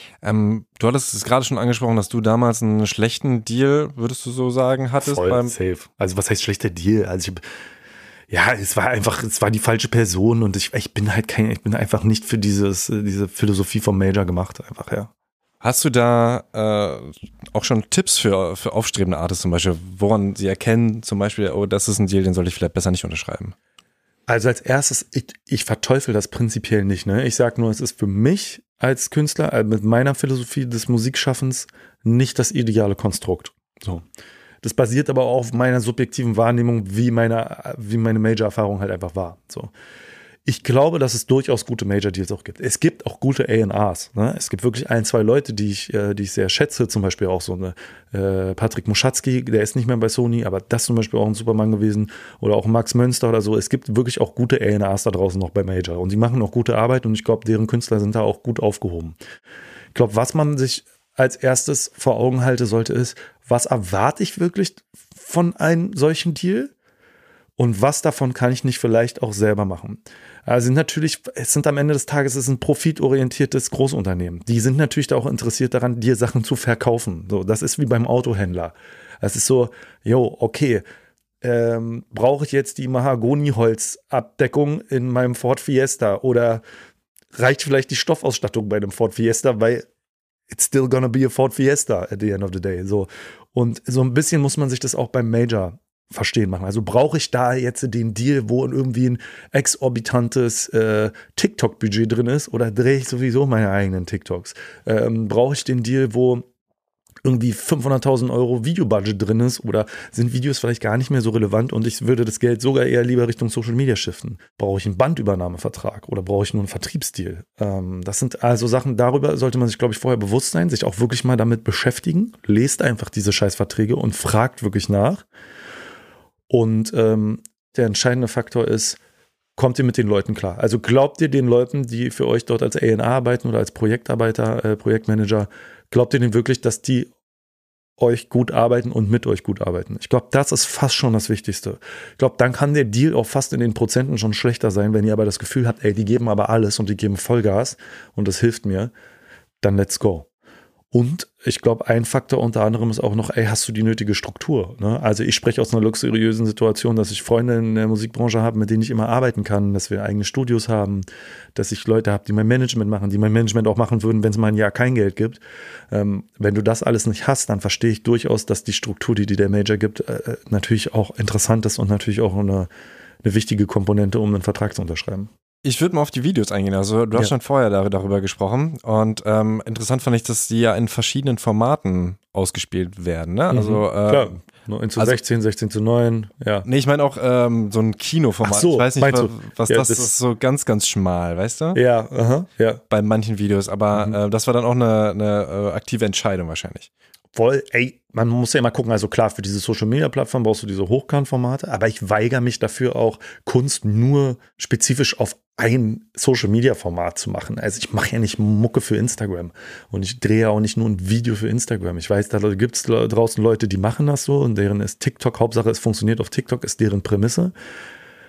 Du hattest es gerade schon angesprochen, dass du damals einen schlechten Deal, würdest du so sagen, hattest? Voll safe. Also was heißt schlechter Deal? Also es war die falsche Person und ich bin einfach nicht für diese Philosophie vom Major gemacht, einfach, ja. Hast du da auch schon Tipps für aufstrebende Artists zum Beispiel, woran sie erkennen, zum Beispiel, oh, das ist ein Deal, den sollte ich vielleicht besser nicht unterschreiben? Also als erstes, ich verteufel das prinzipiell nicht. Ne? Ich sage nur, es ist für mich als Künstler mit meiner Philosophie des Musikschaffens nicht das ideale Konstrukt. So. Das basiert aber auch auf meiner subjektiven Wahrnehmung, wie meine Major-Erfahrung halt einfach war. So. Ich glaube, dass es durchaus gute Major-Deals auch gibt. Es gibt auch gute A&Rs. Ne? Es gibt wirklich 1-2 Leute, die ich sehr schätze. Zum Beispiel auch so eine Patrick Muschatzky, der ist nicht mehr bei Sony, aber das zum Beispiel auch ein Supermann gewesen. Oder auch Max Mönster oder so. Es gibt wirklich auch gute A&Rs da draußen noch bei Major. Und die machen auch gute Arbeit und ich glaube, deren Künstler sind da auch gut aufgehoben. Ich glaube, was man sich als erstes vor Augen halten sollte, ist, was erwarte ich wirklich von einem solchen Deal? Und was davon kann ich nicht vielleicht auch selber machen? Also es sind am Ende des Tages, es ist ein profitorientiertes Großunternehmen. Die sind natürlich da auch interessiert daran, dir Sachen zu verkaufen. So, das ist wie beim Autohändler. Es ist so, okay, brauche ich jetzt die Mahagoniholzabdeckung in meinem Ford Fiesta oder reicht vielleicht die Stoffausstattung bei einem Ford Fiesta, weil it's still gonna be a Ford Fiesta at the end of the day. So. Und so ein bisschen muss man sich das auch beim Major verstehen machen. Also brauche ich da jetzt den Deal, wo irgendwie ein exorbitantes TikTok-Budget drin ist oder drehe ich sowieso meine eigenen TikToks? Brauche ich den Deal, wo irgendwie 500.000 Euro Videobudget drin ist oder sind Videos vielleicht gar nicht mehr so relevant und ich würde das Geld sogar eher lieber Richtung Social Media shiften? Brauche ich einen Bandübernahmevertrag oder brauche ich nur einen Vertriebsdeal? Das sind also Sachen, darüber sollte man sich, glaube ich, vorher bewusst sein, sich auch wirklich mal damit beschäftigen. Lest einfach diese Scheißverträge und fragt wirklich nach. Und der entscheidende Faktor ist, kommt ihr mit den Leuten klar? Also glaubt ihr den Leuten, die für euch dort als A&R arbeiten oder als Projektarbeiter, Projektmanager, glaubt ihr denen wirklich, dass die euch gut arbeiten und mit euch gut arbeiten? Ich glaube, das ist fast schon das Wichtigste. Ich glaube, dann kann der Deal auch fast in den Prozenten schon schlechter sein, wenn ihr aber das Gefühl habt, die geben aber alles und die geben Vollgas und das hilft mir, dann let's go. Und ich glaube, ein Faktor unter anderem ist auch noch, hast du die nötige Struktur? Ne? Also ich spreche aus einer luxuriösen Situation, dass ich Freunde in der Musikbranche habe, mit denen ich immer arbeiten kann, dass wir eigene Studios haben, dass ich Leute habe, die mein Management machen, die mein Management auch machen würden, wenn es mal ein Jahr kein Geld gibt. Wenn du das alles nicht hast, dann verstehe ich durchaus, dass die Struktur, die der Major gibt, natürlich auch interessant ist und natürlich auch eine wichtige Komponente, um einen Vertrag zu unterschreiben. Ich würde mal auf die Videos eingehen. Also du hast schon vorher darüber gesprochen und interessant fand ich, dass die ja in verschiedenen Formaten ausgespielt werden. Ne? Also klar, 9:16, 16:9, ja. Nee, ich meine auch so ein Kinoformat. Ach so, ich weiß nicht, was ja, das ist, so ganz, ganz schmal, weißt du? Ja, ja. Bei manchen Videos, aber das war dann auch eine aktive Entscheidung wahrscheinlich. Voll, man muss ja immer gucken, also klar, für diese Social-Media-Plattform brauchst du diese Hochkant-Formate, aber ich weigere mich dafür auch, Kunst nur spezifisch auf ein Social-Media-Format zu machen. Also ich mache ja nicht Mucke für Instagram und ich drehe ja auch nicht nur ein Video für Instagram. Ich weiß, da gibt es draußen Leute, die machen das so und deren ist TikTok, Hauptsache es funktioniert auf TikTok, ist deren Prämisse.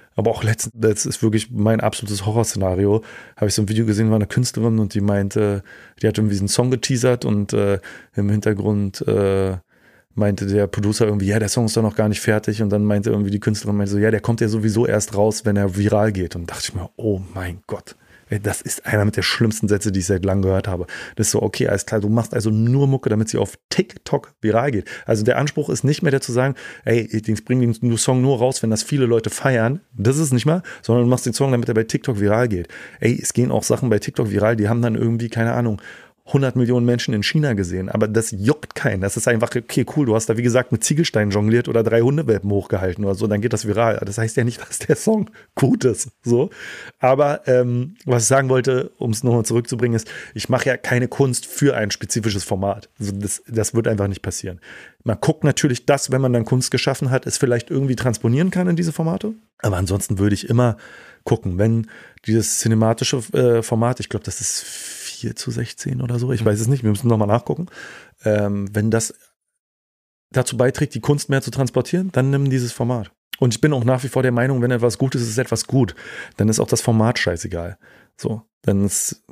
Aber auch letztens, das ist wirklich mein absolutes Horrorszenario, habe ich so ein Video gesehen, war eine Künstlerin und die meinte, die hat irgendwie einen Song geteasert und im Hintergrund meinte der Producer irgendwie, ja, der Song ist doch noch gar nicht fertig und dann meinte irgendwie die Künstlerin, so, ja, der kommt ja sowieso erst raus, wenn er viral geht und dachte ich mir, oh mein Gott. Das ist einer mit der schlimmsten Sätze, die ich seit langem gehört habe. Das ist so, okay, alles klar, du machst also nur Mucke, damit sie auf TikTok viral geht. Also der Anspruch ist nicht mehr der zu sagen, ey, ich bringe den Song nur raus, wenn das viele Leute feiern. Das ist nicht mal, sondern du machst den Song, damit er bei TikTok viral geht. Ey, es gehen auch Sachen bei TikTok viral, die haben dann irgendwie, keine Ahnung, 100 Millionen Menschen in China gesehen, aber das juckt keinen. Das ist einfach, okay, cool, du hast da wie gesagt mit Ziegelsteinen jongliert oder 3 Hundewelpen hochgehalten oder so, dann geht das viral. Das heißt ja nicht, dass der Song gut ist, so. Aber was ich sagen wollte, um es nochmal zurückzubringen, ist, ich mache ja keine Kunst für ein spezifisches Format. Also das wird einfach nicht passieren. Man guckt natürlich, dass, wenn man dann Kunst geschaffen hat, es vielleicht irgendwie transponieren kann in diese Formate. Aber ansonsten würde ich immer gucken, wenn dieses cinematische Format, ich glaube, das ist 4:16 oder so, ich weiß es nicht, wir müssen nochmal nachgucken. Wenn das dazu beiträgt, die Kunst mehr zu transportieren, dann nimm dieses Format. Und ich bin auch nach wie vor der Meinung, wenn etwas gut ist, ist es etwas gut. Dann ist auch das Format scheißegal. So, dann es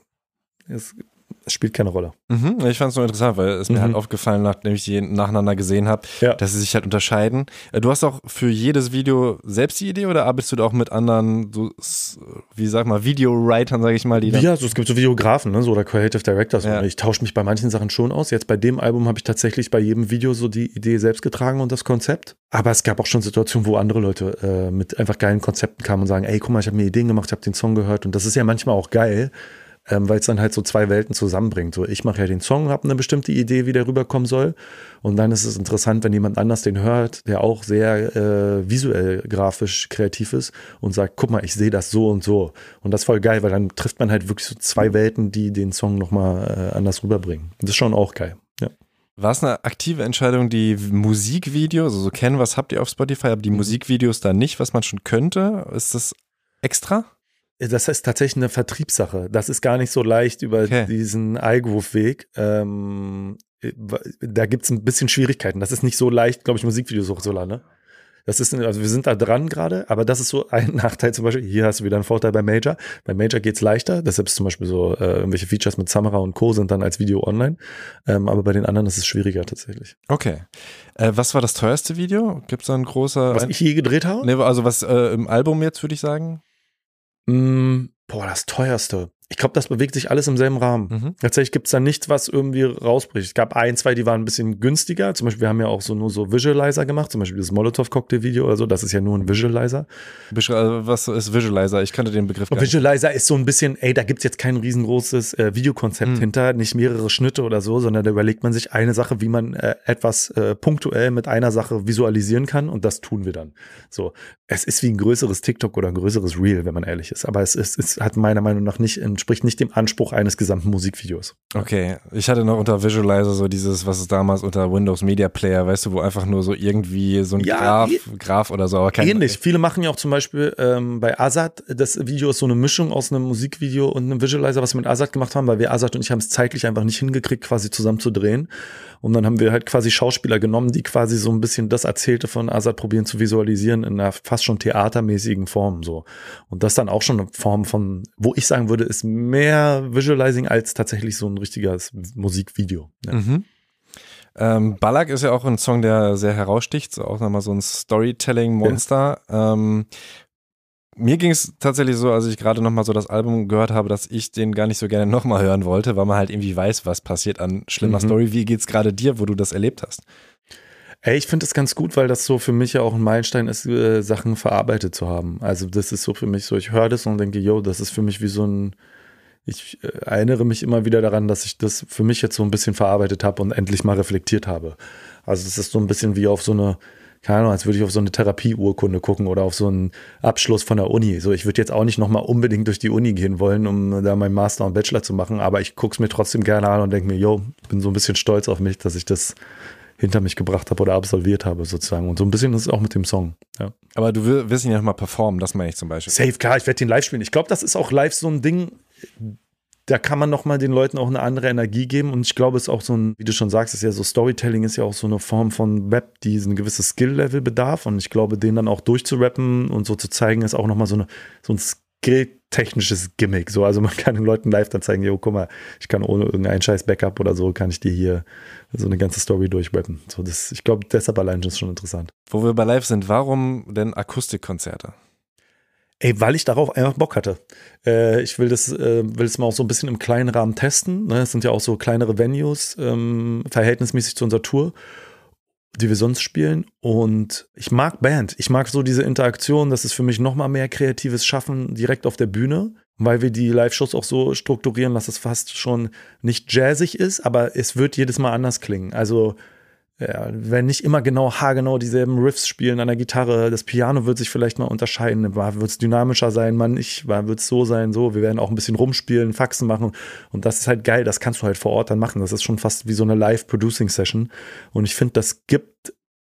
spielt keine Rolle. Ich fand es nur interessant, weil es mir halt aufgefallen, nachdem ich die nacheinander gesehen habe, dass sie sich halt unterscheiden. Du hast auch für jedes Video selbst die Idee oder arbeitest du da auch mit anderen, so, wie sag mal, Video-Writern, sage ich mal, die dann ja, so, es gibt so Videografen, ne, so, oder Creative Directors. Ja. Ich tausche mich bei manchen Sachen schon aus. Jetzt bei dem Album habe ich tatsächlich bei jedem Video so die Idee selbst getragen und das Konzept. Aber es gab auch schon Situationen, wo andere Leute mit einfach geilen Konzepten kamen und sagen, ey, guck mal, ich habe mir Ideen gemacht, ich habe den Song gehört und das ist ja manchmal auch geil, weil es dann halt so zwei Welten zusammenbringt. So, ich mache ja den Song, habe eine bestimmte Idee, wie der rüberkommen soll. Und dann ist es interessant, wenn jemand anders den hört, der auch sehr visuell, grafisch kreativ ist und sagt, guck mal, ich sehe das so und so. Und das ist voll geil, weil dann trifft man halt wirklich so zwei Welten, die den Song nochmal anders rüberbringen. Das ist schon auch geil, ja. War es eine aktive Entscheidung, die Musikvideos, also so kennen, was habt ihr auf Spotify, aber die Musikvideos da nicht, was man schon könnte? Ist das extra? Das ist tatsächlich eine Vertriebssache. Das ist gar nicht so leicht über diesen iGroove-Weg. Da gibt es ein bisschen Schwierigkeiten. Das ist nicht so leicht, glaube ich, Musikvideos hochzuladen. Ne? Das ist, also wir sind da dran gerade, aber das ist so ein Nachteil zum Beispiel. Hier hast du wieder einen Vorteil bei Major. Bei Major geht's leichter. Deshalb ist zum Beispiel so irgendwelche Features mit Samara und Co. sind dann als Video online. Aber bei den anderen ist es schwieriger tatsächlich. Okay. Was war das teuerste Video? Gibt es da ein großer... Was ich je gedreht habe? Nee, also was im Album jetzt, würde ich sagen? Das teuerste. Ich glaube, das bewegt sich alles im selben Rahmen. Tatsächlich gibt es da nichts, was irgendwie rausbricht. Es gab 1, 2, die waren ein bisschen günstiger. Zum Beispiel, wir haben ja auch nur so Visualizer gemacht. Zum Beispiel das Molotov-Cocktail-Video oder so. Das ist ja nur ein Visualizer. Was ist Visualizer? Ich kannte den Begriff gar nicht. Visualizer ist so ein bisschen, da gibt es jetzt kein riesengroßes Videokonzept hinter, nicht mehrere Schnitte oder so, sondern da überlegt man sich eine Sache, wie man etwas punktuell mit einer Sache visualisieren kann und das tun wir dann. So, es ist wie ein größeres TikTok oder ein größeres Reel, wenn man ehrlich ist. Aber es hat meiner Meinung nach entspricht nicht dem Anspruch eines gesamten Musikvideos. Okay, ich hatte noch unter Visualizer so dieses, was es damals unter Windows Media Player, weißt du, wo einfach nur so irgendwie so ein Graph oder so. Aber ähnlich. Viele machen ja auch zum Beispiel bei Azad, das Video ist so eine Mischung aus einem Musikvideo und einem Visualizer, was wir mit Azad gemacht haben, weil Azad und ich haben es zeitlich einfach nicht hingekriegt, quasi zusammen zu drehen. Und dann haben wir halt quasi Schauspieler genommen, die quasi so ein bisschen das Erzählte von Azad probieren zu visualisieren in einer fast schon theatermäßigen Form, so. Und das dann auch schon eine Form von, wo ich sagen würde, ist mehr Visualizing als tatsächlich so ein richtiges Musikvideo. Ja. Ballack ist ja auch ein Song, der sehr heraussticht, so auch nochmal so ein Storytelling-Monster. Ja. Mir ging es tatsächlich so, als ich gerade nochmal so das Album gehört habe, dass ich den gar nicht so gerne nochmal hören wollte, weil man halt irgendwie weiß, was passiert an schlimmer Story. Wie geht's gerade dir, wo du das erlebt hast? Ich finde das ganz gut, weil das so für mich ja auch ein Meilenstein ist, Sachen verarbeitet zu haben. Also das ist so für mich so, ich höre das und denke, das ist für mich wie so ein, ich erinnere mich immer wieder daran, dass ich das für mich jetzt so ein bisschen verarbeitet habe und endlich mal reflektiert habe. Also es ist so ein bisschen wie auf so eine, keine Ahnung, als würde ich auf so eine Therapieurkunde gucken oder auf so einen Abschluss von der Uni. So, ich würde jetzt auch nicht nochmal unbedingt durch die Uni gehen wollen, um da meinen Master und Bachelor zu machen, aber ich gucke es mir trotzdem gerne an und denke mir, ich bin so ein bisschen stolz auf mich, dass ich das hinter mich gebracht habe oder absolviert habe sozusagen. Und so ein bisschen ist es auch mit dem Song. Ja. Aber du wirst ihn ja nochmal performen, das meine ich zum Beispiel. Safe, klar, ich werde den live spielen. Ich glaube, das ist auch live so ein Ding, da kann man nochmal den Leuten auch eine andere Energie geben und ich glaube, es ist auch so ein, wie du schon sagst, ist ja so Storytelling ist ja auch so eine Form von Rap, die ein gewisses Skill-Level bedarf und ich glaube, den dann auch durchzurappen und so zu zeigen, ist auch nochmal so ein Skill-technisches Gimmick, so, also man kann den Leuten live dann zeigen, jo, guck mal, ich kann ohne irgendeinen scheiß Backup oder so, kann ich dir hier so eine ganze Story durchrappen, so, das, ich glaube, deshalb allein ist schon interessant. Wo wir bei live sind, warum denn Akustikkonzerte? Ey, weil ich darauf einfach Bock hatte. Ich will das mal auch so ein bisschen im kleinen Rahmen testen. Ne? Es sind ja auch so kleinere Venues, verhältnismäßig zu unserer Tour, die wir sonst spielen. Und ich mag Band. Ich mag so diese Interaktion. Das ist für mich nochmal mehr kreatives Schaffen direkt auf der Bühne, weil wir die Live-Shows auch so strukturieren, dass es fast schon nicht jazzig ist, aber es wird jedes Mal anders klingen. Also ja, wenn nicht immer haargenau dieselben Riffs spielen an der Gitarre, das Piano wird sich vielleicht mal unterscheiden, wird es dynamischer sein, wird es so sein, so, wir werden auch ein bisschen rumspielen, Faxen machen und das ist halt geil, das kannst du halt vor Ort dann machen, das ist schon fast wie so eine Live-Producing-Session und ich finde, das gibt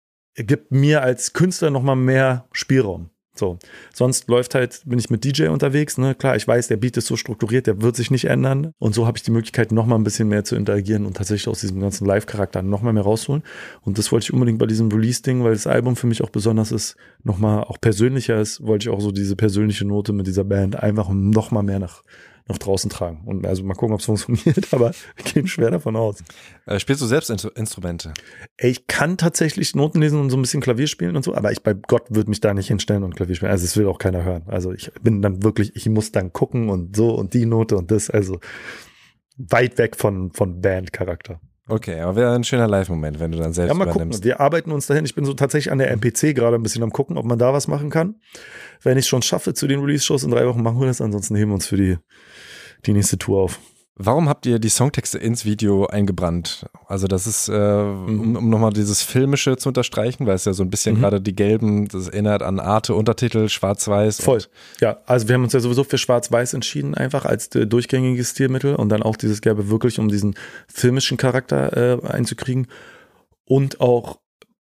mir als Künstler nochmal mehr Spielraum. So, sonst bin ich mit DJ unterwegs, ne, klar, ich weiß, der Beat ist so strukturiert, der wird sich nicht ändern und so habe ich die Möglichkeit, noch mal ein bisschen mehr zu interagieren und tatsächlich aus diesem ganzen Live-Charakter noch mal mehr rausholen und das wollte ich unbedingt bei diesem Release-Ding, weil das Album für mich auch besonders ist, noch mal auch persönlicher ist, wollte ich auch so diese persönliche Note mit dieser Band einfach noch mal mehr nach draußen tragen und also mal gucken, ob es funktioniert, aber wir gehen schwer davon aus. Spielst du selbst Instrumente? Ich kann tatsächlich Noten lesen und so ein bisschen Klavier spielen und so, aber bei Gott würde mich da nicht hinstellen und Klavier spielen. Also es will auch keiner hören. Also ich bin dann wirklich, ich muss dann gucken und so und die Note und das, also weit weg von Bandcharakter. Okay, aber wäre ein schöner Live-Moment, wenn du dann selbst übernimmst. Gucken. Wir arbeiten uns dahin. Ich bin so tatsächlich an der MPC gerade ein bisschen am gucken, ob man da was machen kann. Wenn ich es schon schaffe, zu den Release-Shows in 3 Wochen machen wir das. Ansonsten heben wir uns für die nächste Tour auf. Warum habt ihr die Songtexte ins Video eingebrannt? Also das ist, um nochmal dieses Filmische zu unterstreichen, weil es ja so ein bisschen gerade die gelben, das erinnert an Arte, Untertitel, schwarz-weiß. Voll, ja, also wir haben uns ja sowieso für schwarz-weiß entschieden, einfach als durchgängiges Stilmittel und dann auch dieses Gelbe wirklich, um diesen filmischen Charakter einzukriegen und auch,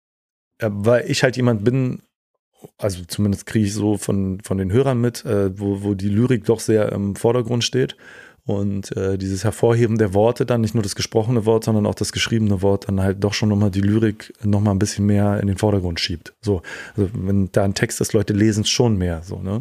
weil ich halt jemand bin, also zumindest kriege ich so von den Hörern mit, wo die Lyrik doch sehr im Vordergrund steht. Und dieses Hervorheben der Worte dann, nicht nur das gesprochene Wort, sondern auch das geschriebene Wort, dann halt doch schon nochmal die Lyrik nochmal ein bisschen mehr in den Vordergrund schiebt. So, also wenn da ein Text ist, Leute lesen es schon mehr, so, ne?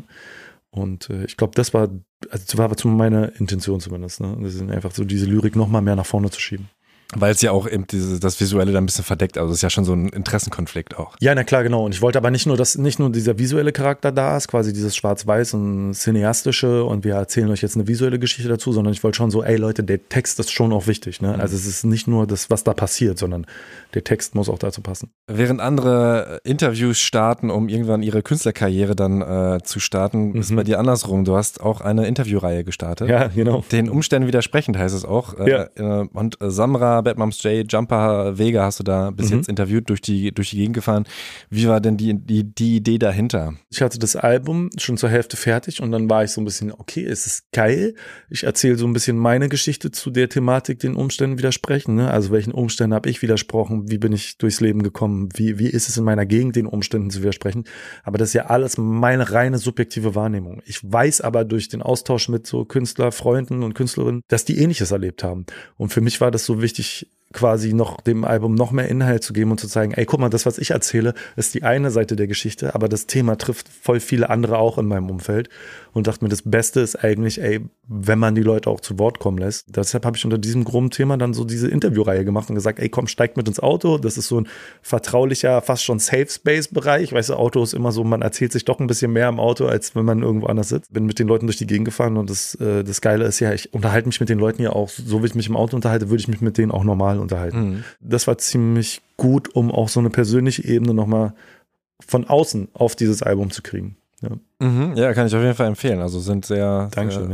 Und ich glaube, das war zu meiner Intention zumindest, ne? Das ist einfach so, diese Lyrik nochmal mehr nach vorne zu schieben. Weil es ja auch eben das Visuelle da ein bisschen verdeckt, also es ist ja schon so ein Interessenkonflikt auch. Ja, na klar, genau. Und ich wollte aber nicht nur dieser visuelle Charakter da ist, quasi dieses Schwarz-Weiß und Cineastische und wir erzählen euch jetzt eine visuelle Geschichte dazu, sondern ich wollte schon so, ey Leute, der Text ist schon auch wichtig, ne? Also es ist nicht nur das, was da passiert, sondern der Text muss auch dazu passen. Während andere Interviews starten, um irgendwann ihre Künstlerkarriere dann zu starten, ist bei dir andersrum. Du hast auch eine Interviewreihe gestartet. Ja, genau. Den Umständen widersprechend heißt es auch. Ja. Und Samra, Bad Moms J, Jumper, Vega hast du da bis jetzt interviewt, durch die Gegend gefahren. Wie war denn die Idee dahinter? Ich hatte das Album schon zur Hälfte fertig und dann war ich so ein bisschen, okay, es ist geil. Ich erzähle so ein bisschen meine Geschichte zu der Thematik, den Umständen widersprechen. Ne? Also welchen Umständen habe ich widersprochen? Wie bin ich durchs Leben gekommen? Wie ist es in meiner Gegend, den Umständen zu widersprechen? Aber das ist ja alles meine reine subjektive Wahrnehmung. Ich weiß aber durch den Austausch mit so Künstler, Freunden und Künstlerinnen, dass die Ähnliches erlebt haben. Und für mich war das so wichtig, quasi noch dem Album noch mehr Inhalt zu geben und zu zeigen, ey, guck mal, das, was ich erzähle, ist die eine Seite der Geschichte, aber das Thema trifft voll viele andere auch in meinem Umfeld und dachte mir, das Beste ist eigentlich, ey, wenn man die Leute auch zu Wort kommen lässt. Deshalb habe ich unter diesem groben Thema dann so diese Interviewreihe gemacht und gesagt, ey, komm, steigt mit ins Auto. Das ist so ein vertraulicher, fast schon Safe-Space-Bereich. Weißt du, Auto ist immer so, man erzählt sich doch ein bisschen mehr im Auto, als wenn man irgendwo anders sitzt. Bin mit den Leuten durch die Gegend gefahren und das Geile ist ja, ich unterhalte mich mit den Leuten ja auch, so wie ich mich im Auto unterhalte, würde ich mich mit denen auch normal unterhalten. Das war ziemlich gut, um auch so eine persönliche Ebene nochmal von außen auf dieses Album zu kriegen. Ja. Ja, kann ich auf jeden Fall empfehlen. Also sind sehr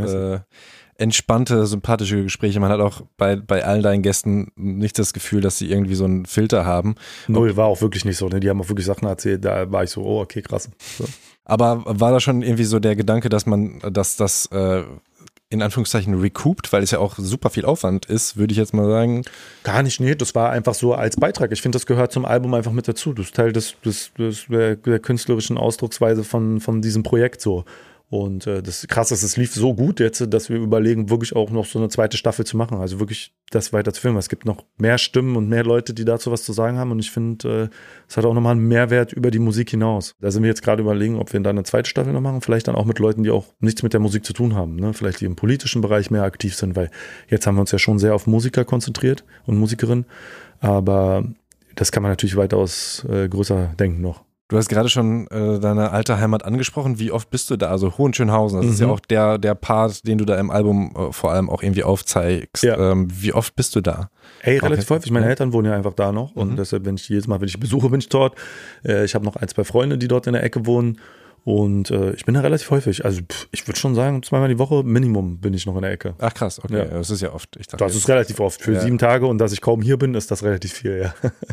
entspannte, sympathische Gespräche. Man hat auch bei allen deinen Gästen nicht das Gefühl, dass sie irgendwie so einen Filter haben. Null, war auch wirklich nicht so. Ne? Die haben auch wirklich Sachen erzählt, da war ich so, oh, okay, krass. So. Aber war da schon irgendwie so der Gedanke, dass das in Anführungszeichen recoupt, weil es ja auch super viel Aufwand ist, würde ich jetzt mal sagen. Gar nicht, nee, das war einfach so als Beitrag. Ich finde, das gehört zum Album einfach mit dazu. Das ist Teil der künstlerischen Ausdrucksweise von diesem Projekt so. Und das krass ist, es lief so gut jetzt, dass wir überlegen, wirklich auch noch so eine zweite Staffel zu machen. Also wirklich das weiter zu filmen. Es gibt noch mehr Stimmen und mehr Leute, die dazu was zu sagen haben. Und ich finde, es hat auch nochmal einen Mehrwert über die Musik hinaus. Da sind wir jetzt gerade überlegen, ob wir da eine zweite Staffel noch machen. Vielleicht dann auch mit Leuten, die auch nichts mit der Musik zu tun haben. Ne? Vielleicht die im politischen Bereich mehr aktiv sind, weil jetzt haben wir uns ja schon sehr auf Musiker konzentriert und Musikerinnen. Aber das kann man natürlich weitaus größer denken noch. Du hast gerade schon deine alte Heimat angesprochen. Wie oft bist du da? Also Hohenschönhausen, das ist ja auch der Part, den du da im Album vor allem auch irgendwie aufzeigst. Ja. Wie oft bist du da? Relativ häufig. Meine Eltern wohnen ja einfach da noch und deshalb, jedes Mal, wenn ich besuche, bin ich dort. Ich habe noch 1, 2 Freunde, die dort in der Ecke wohnen und ich bin da relativ häufig. Also ich würde schon sagen, 2-mal die Woche Minimum bin ich noch in der Ecke. Ach krass, okay. Ja. Das ist ja oft. Ich dachte, das ist relativ oft. Für 7 Tage und dass ich kaum hier bin, ist das relativ viel, ja.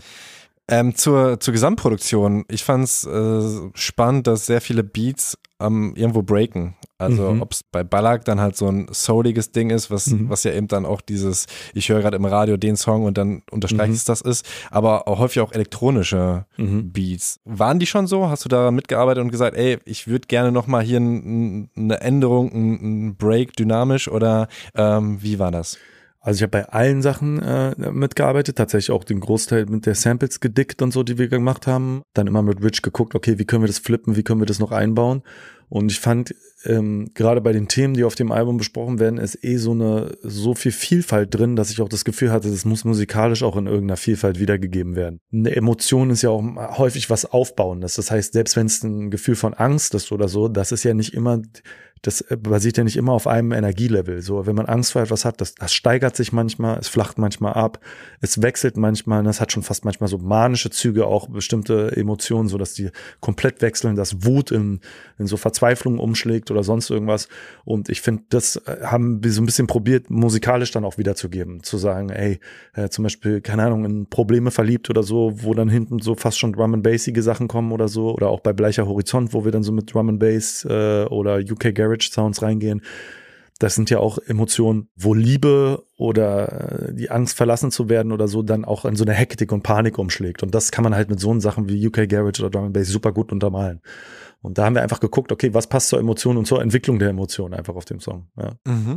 Zur Gesamtproduktion. Ich fand's spannend, dass sehr viele Beats irgendwo breaken. Also ob es bei Ballack dann halt so ein souliges Ding ist, was ja eben dann auch dieses, ich höre gerade im Radio den Song und dann unterstreicht es das ist, aber auch häufig auch elektronische Beats. Waren die schon so? Hast du da mitgearbeitet und gesagt, ey, ich würde gerne nochmal hier eine Änderung, einen Break dynamisch oder wie war das? Also ich habe bei allen Sachen mitgearbeitet, tatsächlich auch den Großteil mit der Samples gedickt und so, die wir gemacht haben. Dann immer mit Rich geguckt, okay, wie können wir das flippen, wie können wir das noch einbauen. Und ich fand, gerade bei den Themen, die auf dem Album besprochen werden, ist so viel Vielfalt drin, dass ich auch das Gefühl hatte, das muss musikalisch auch in irgendeiner Vielfalt wiedergegeben werden. Eine Emotion ist ja auch häufig was Aufbauendes. Das heißt, selbst wenn es ein Gefühl von Angst ist oder so, das ist ja nicht immer... Das basiert ja nicht immer auf einem Energielevel. So, wenn man Angst vor etwas hat, das steigert sich manchmal, es flacht manchmal ab, es wechselt manchmal, das hat schon fast manchmal so manische Züge, auch bestimmte Emotionen, so dass die komplett wechseln, dass Wut in so Verzweiflung umschlägt oder sonst irgendwas. Und ich finde, das haben wir so ein bisschen probiert, musikalisch dann auch wiederzugeben, zu sagen, ey, zum Beispiel, keine Ahnung, in Probleme verliebt oder so, wo dann hinten so fast schon Drum-and-Bassige Sachen kommen oder so, oder auch bei Bleicher Horizont, wo wir dann so mit Drum-and-Bass oder UK Garage Sounds reingehen. Das sind ja auch Emotionen, wo Liebe oder die Angst verlassen zu werden oder so dann auch in so eine Hektik und Panik umschlägt. Und das kann man halt mit so Sachen wie UK Garage oder Drum and Bass super gut untermalen. Und da haben wir einfach geguckt, okay, was passt zur Emotion und zur Entwicklung der Emotion einfach auf dem Song. Ja.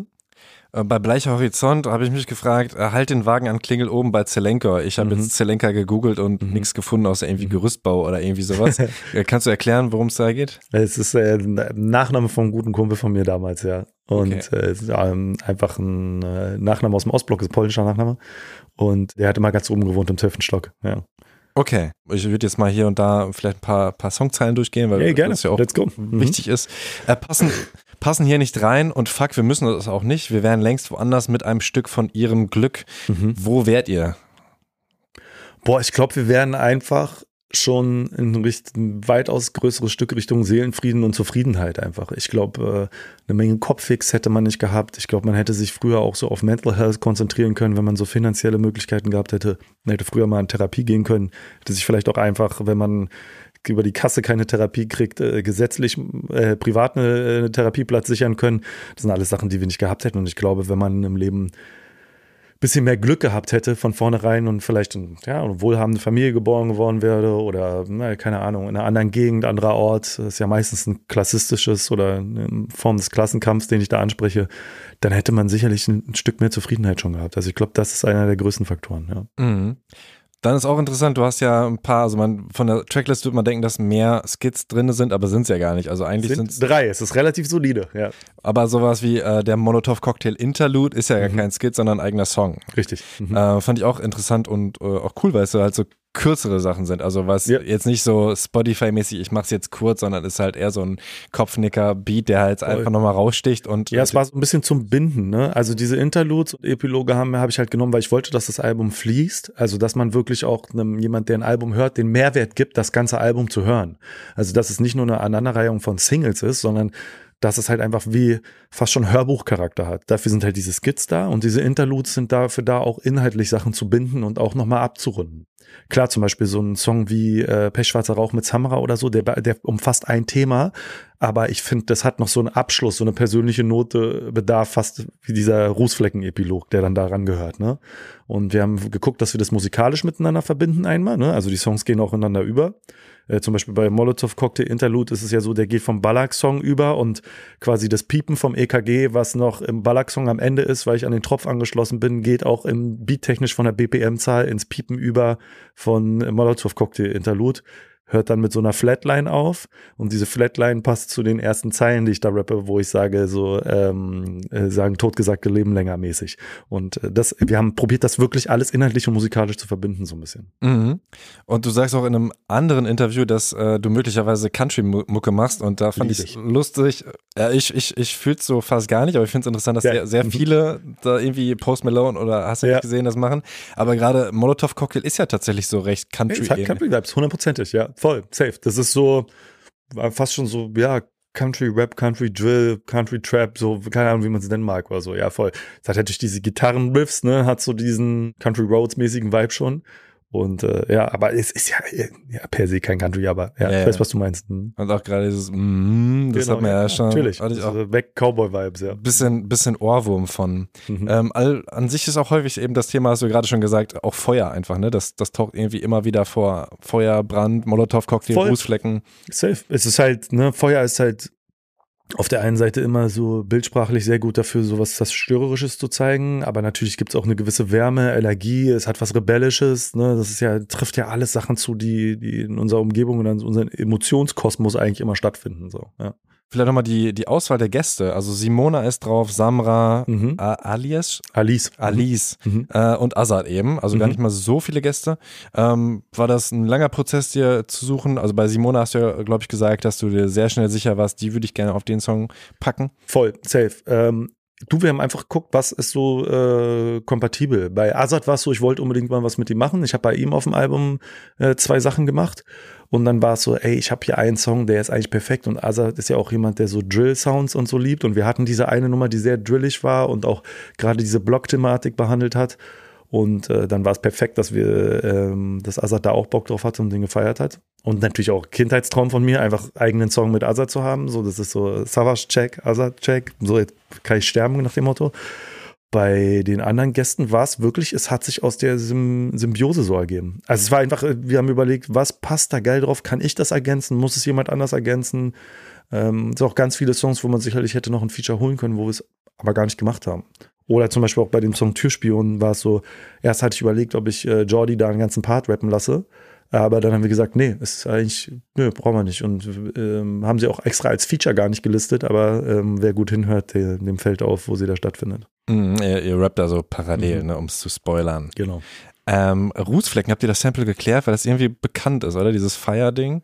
Bei Bleicher Horizont habe ich mich gefragt, halt den Wagen an Klingel oben bei Zelenka. Ich habe jetzt Zelenka gegoogelt und nichts gefunden, außer irgendwie Gerüstbau oder irgendwie sowas. Kannst du erklären, worum es da geht? Es ist ein Nachname von einem guten Kumpel von mir damals, ja. Und es ist einfach ein Nachname aus dem Ostblock, ist ein polnischer Nachname. Und der hat immer ganz oben gewohnt im 12. Stock, ja. Okay, ich würde jetzt mal hier und da vielleicht ein paar Songzeilen durchgehen, weil das ja auch wichtig ist. Passen hier nicht rein und fuck, wir müssen das auch nicht. Wir wären längst woanders mit einem Stück von ihrem Glück. Wo wärt ihr? Boah, ich glaube, wir wären einfach schon in ein weitaus größeres Stück Richtung Seelenfrieden und Zufriedenheit einfach. Ich glaube, eine Menge Kopffix hätte man nicht gehabt. Ich glaube, man hätte sich früher auch so auf Mental Health konzentrieren können, wenn man so finanzielle Möglichkeiten gehabt hätte. Man hätte früher mal in Therapie gehen können. Hätte sich vielleicht auch einfach, wenn man über die Kasse keine Therapie kriegt, gesetzlich privat einen Therapieplatz sichern können. Das sind alles Sachen, die wir nicht gehabt hätten. Und ich glaube, wenn man im Leben ein bisschen mehr Glück gehabt hätte von vornherein und vielleicht eine wohlhabende Familie geboren geworden wäre oder, keine Ahnung, in einer anderen Gegend, anderer Ort, das ist ja meistens ein klassistisches oder eine Form des Klassenkampfs, den ich da anspreche, dann hätte man sicherlich ein Stück mehr Zufriedenheit schon gehabt. Also ich glaube, das ist einer der größten Faktoren, ja. Dann ist auch interessant, du hast ja ein paar, von der Tracklist würde man denken, dass mehr Skits drin sind, aber sind es ja gar nicht. Also eigentlich sind es 3, es ist relativ solide, ja. Aber sowas wie der Molotov-Cocktail Interlude ist ja gar kein Skit, sondern ein eigener Song. Richtig. Fand ich auch interessant und auch cool, weil es halt so kürzere Sachen sind. Also was jetzt nicht so Spotify-mäßig, ich mach's jetzt kurz, sondern ist halt eher so ein Kopfnicker-Beat, der halt einfach nochmal raussticht. Und ja, es war so ein bisschen zum Binden, ne? Also diese Interludes und Epiloge habe ich halt genommen, weil ich wollte, dass das Album fließt. Also dass man wirklich auch jemand, der ein Album hört, den Mehrwert gibt, das ganze Album zu hören. Also dass es nicht nur eine Aneinanderreihung von Singles ist, sondern dass es halt einfach wie fast schon Hörbuchcharakter hat. Dafür sind halt diese Skits da und diese Interludes sind dafür da, auch inhaltlich Sachen zu binden und auch nochmal abzurunden. Klar, zum Beispiel so ein Song wie Pechschwarzer Rauch mit Samra oder so, der umfasst ein Thema, aber ich finde, das hat noch so einen Abschluss, so eine persönliche Note, bedarf fast wie dieser Rußflecken-Epilog, der dann daran gehört, ne? Und wir haben geguckt, dass wir das musikalisch miteinander verbinden einmal, ne? Also die Songs gehen auch ineinander über. Zum Beispiel bei Molotov Cocktail Interlude ist es ja so, der geht vom Ballack-Song über und quasi das Piepen vom EKG, was noch im Ballack-Song am Ende ist, weil ich an den Tropf angeschlossen bin, geht auch im beattechnisch von der BPM-Zahl ins Piepen über von Molotov Cocktail Interlude. Hört dann mit so einer Flatline auf und diese Flatline passt zu den ersten Zeilen, die ich da rappe, wo ich sage, so sagen totgesagte Leben länger mäßig. Und wir haben probiert, das wirklich alles inhaltlich und musikalisch zu verbinden, so ein bisschen. Mhm. Und du sagst auch in einem anderen Interview, dass du möglicherweise Country-Mucke machst und da fand ich lustig. Ich fühle es so fast gar nicht, aber ich finde es interessant, dass sehr viele da irgendwie Post Malone oder hast du nicht gesehen, das machen. Aber gerade Molotov Cocktail ist ja tatsächlich so recht Country. Es hat Country-Vibes, 100%, ja. Voll, safe. Das ist so, fast schon so, ja, Country-Rap, Country-Drill, Country-Trap, so, keine Ahnung, wie man es nennen mag oder so, ja, voll. Es hat natürlich diese Gitarren-Riffs, ne, hat so diesen Country-Roads-mäßigen Vibe schon. Und aber es ist ja per se kein Country, aber ich weiß, was du meinst. Und auch gerade dieses das genau, hat man ja schon. Natürlich, also weg Cowboy-Vibes, ja. Bisschen Ohrwurm von. An sich ist auch häufig eben das Thema, hast du gerade schon gesagt, auch Feuer einfach, ne? Das taucht irgendwie immer wieder vor. Feuer, Brand, Molotow-Cocktail, Rußflecken. Safe. Es ist halt, ne, Feuer ist halt auf der einen Seite immer so bildsprachlich sehr gut dafür, sowas Zerstörerisches zu zeigen, aber natürlich gibt es auch eine gewisse Wärme, Energie, es hat was Rebellisches, ne, das ist ja, trifft ja alles Sachen zu, die in unserer Umgebung und in unserem Emotionskosmos eigentlich immer stattfinden, so, ja. Vielleicht nochmal die Auswahl der Gäste. Also Simona ist drauf, Samra, Alice und Azad eben. Also gar nicht mal so viele Gäste. War das ein langer Prozess, dir zu suchen? Also bei Simona hast du ja, glaube ich, gesagt, dass du dir sehr schnell sicher warst, die würde ich gerne auf den Song packen. Voll, safe. Wir haben einfach geguckt, was ist so kompatibel. Bei Azad war es so, ich wollte unbedingt mal was mit ihm machen. Ich habe bei ihm auf dem Album 2 Sachen gemacht. Und dann war es so, ich habe hier einen Song, der ist eigentlich perfekt. Und Azad ist ja auch jemand, der so Drill-Sounds und so liebt. Und wir hatten diese eine Nummer, die sehr drillig war und auch gerade diese Block-Thematik behandelt hat. Und dann war es perfekt, dass Azad da auch Bock drauf hatte und den gefeiert hat. Und natürlich auch Kindheitstraum von mir, einfach eigenen Song mit Azad zu haben. So, das ist so Savage-Check, Azad-Check. So, jetzt kann ich sterben nach dem Motto. Bei den anderen Gästen war es wirklich, es hat sich aus der Symbiose so ergeben. Also es war einfach, wir haben überlegt, was passt da geil drauf? Kann ich das ergänzen? Muss es jemand anders ergänzen? Es sind auch ganz viele Songs, wo man sicherlich hätte noch ein Feature holen können, wo wir es aber gar nicht gemacht haben. Oder zum Beispiel auch bei dem Song Türspion war es so, erst hatte ich überlegt, ob ich Jordi da einen ganzen Part rappen lasse. Aber dann haben wir gesagt, brauchen wir nicht. Und haben sie auch extra als Feature gar nicht gelistet, aber wer gut hinhört, dem fällt auf, wo sie da stattfindet. Ihr rappt da so parallel, ne, um es zu spoilern. Genau. Rußflecken, habt ihr das Sample geklärt, weil das irgendwie bekannt ist, oder? Dieses Fire-Ding?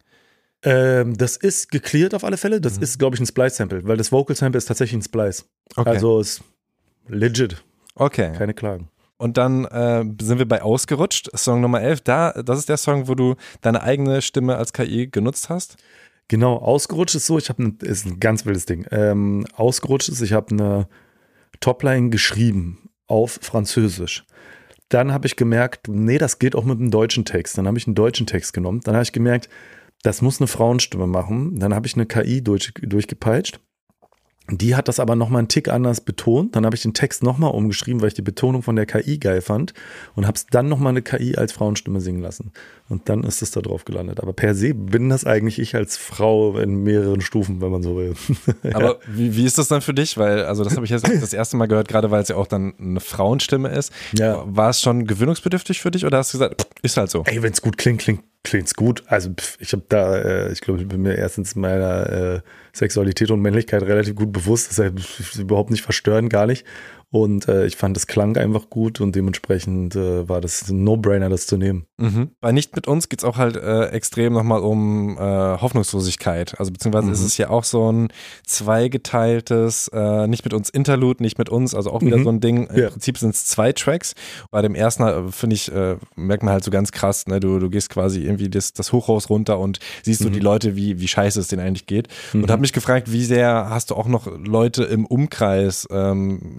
Das ist geklärt auf alle Fälle. Das ist, glaube ich, ein Splice-Sample, weil das Vocal-Sample ist tatsächlich ein Splice. Okay. Also ist legit. Okay. Keine Klagen. Und dann sind wir bei Ausgerutscht, Song Nummer 11. Das ist der Song, wo du deine eigene Stimme als KI genutzt hast? Genau, Ausgerutscht ist so, ist ein ganz wildes Ding. Ausgerutscht ist, ich habe eine Topline geschrieben auf Französisch. Dann habe ich gemerkt, das geht auch mit einem deutschen Text. Dann habe ich einen deutschen Text genommen. Dann habe ich gemerkt, das muss eine Frauenstimme machen. Dann habe ich eine KI durchgepeitscht. Die hat das aber nochmal einen Tick anders betont. Dann habe ich den Text nochmal umgeschrieben, weil ich die Betonung von der KI geil fand und habe es dann nochmal eine KI als Frauenstimme singen lassen. Und dann ist es da drauf gelandet. Aber per se bin das eigentlich ich als Frau in mehreren Stufen, wenn man so will. Ja. Aber wie ist das dann für dich? Weil, also das habe ich jetzt das erste Mal gehört, gerade weil es ja auch dann eine Frauenstimme ist. Ja. War es schon gewöhnungsbedürftig für dich oder hast du gesagt, ist halt so? Wenn es gut klingt's gut. Also ich habe da, ich glaube, ich bin mir erstens meiner Sexualität und Männlichkeit relativ gut bewusst. Deshalb überhaupt nicht verstören, gar nicht. Und ich fand, das klang einfach gut und dementsprechend war das ein No-Brainer, das zu nehmen. Mhm. Bei Nicht mit uns geht es auch halt extrem nochmal um Hoffnungslosigkeit. Also beziehungsweise ist es ja auch so ein zweigeteiltes Nicht mit uns Interlude, Nicht mit uns, also auch wieder so ein Ding. Im Prinzip sind es 2 Tracks. Bei dem ersten, finde ich, merkt man halt so ganz krass, ne? Du gehst quasi irgendwie das Hochhaus runter und siehst so die Leute, wie scheiße es denen eigentlich geht. Und habe mich gefragt, wie sehr hast du auch noch Leute im Umkreis in deinem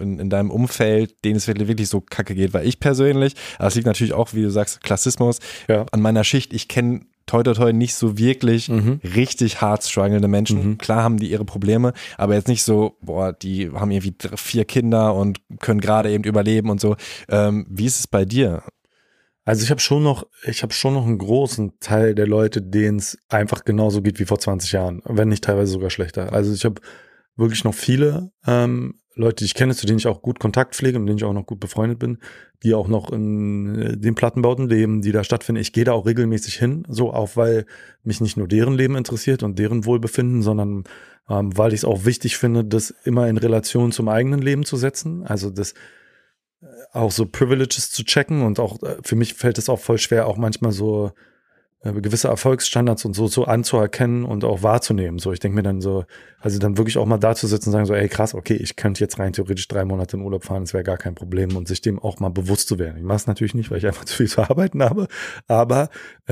meinem Umfeld, denen es wirklich so kacke geht, weil ich persönlich, aber es liegt natürlich auch, wie du sagst, Klassismus, an meiner Schicht, ich kenne toi toi toi nicht so wirklich richtig hart strugglende Menschen. Klar haben die ihre Probleme, aber jetzt nicht so, die haben irgendwie 4 Kinder und können gerade eben überleben und so. Wie ist es bei dir? Also ich habe schon noch einen großen Teil der Leute, denen es einfach genauso geht wie vor 20 Jahren, wenn nicht teilweise sogar schlechter. Also ich habe wirklich noch viele Leute, die ich kenne, zu denen ich auch gut Kontakt pflege, mit denen ich auch noch gut befreundet bin, die auch noch in den Plattenbauten leben, die da stattfinden. Ich gehe da auch regelmäßig hin, so auch, weil mich nicht nur deren Leben interessiert und deren Wohlbefinden, sondern weil ich es auch wichtig finde, das immer in Relation zum eigenen Leben zu setzen. Also das auch so Privileges zu checken und auch für mich fällt es auch voll schwer, auch manchmal so gewisse Erfolgsstandards und so anzuerkennen und auch wahrzunehmen. So, ich denke mir dann so, also dann wirklich auch mal da zu sitzen und sagen so, ey krass, okay, ich könnte jetzt rein theoretisch 3 Monate in Urlaub fahren, das wäre gar kein Problem und sich dem auch mal bewusst zu werden. Ich mache es natürlich nicht, weil ich einfach zu viel zu arbeiten habe, aber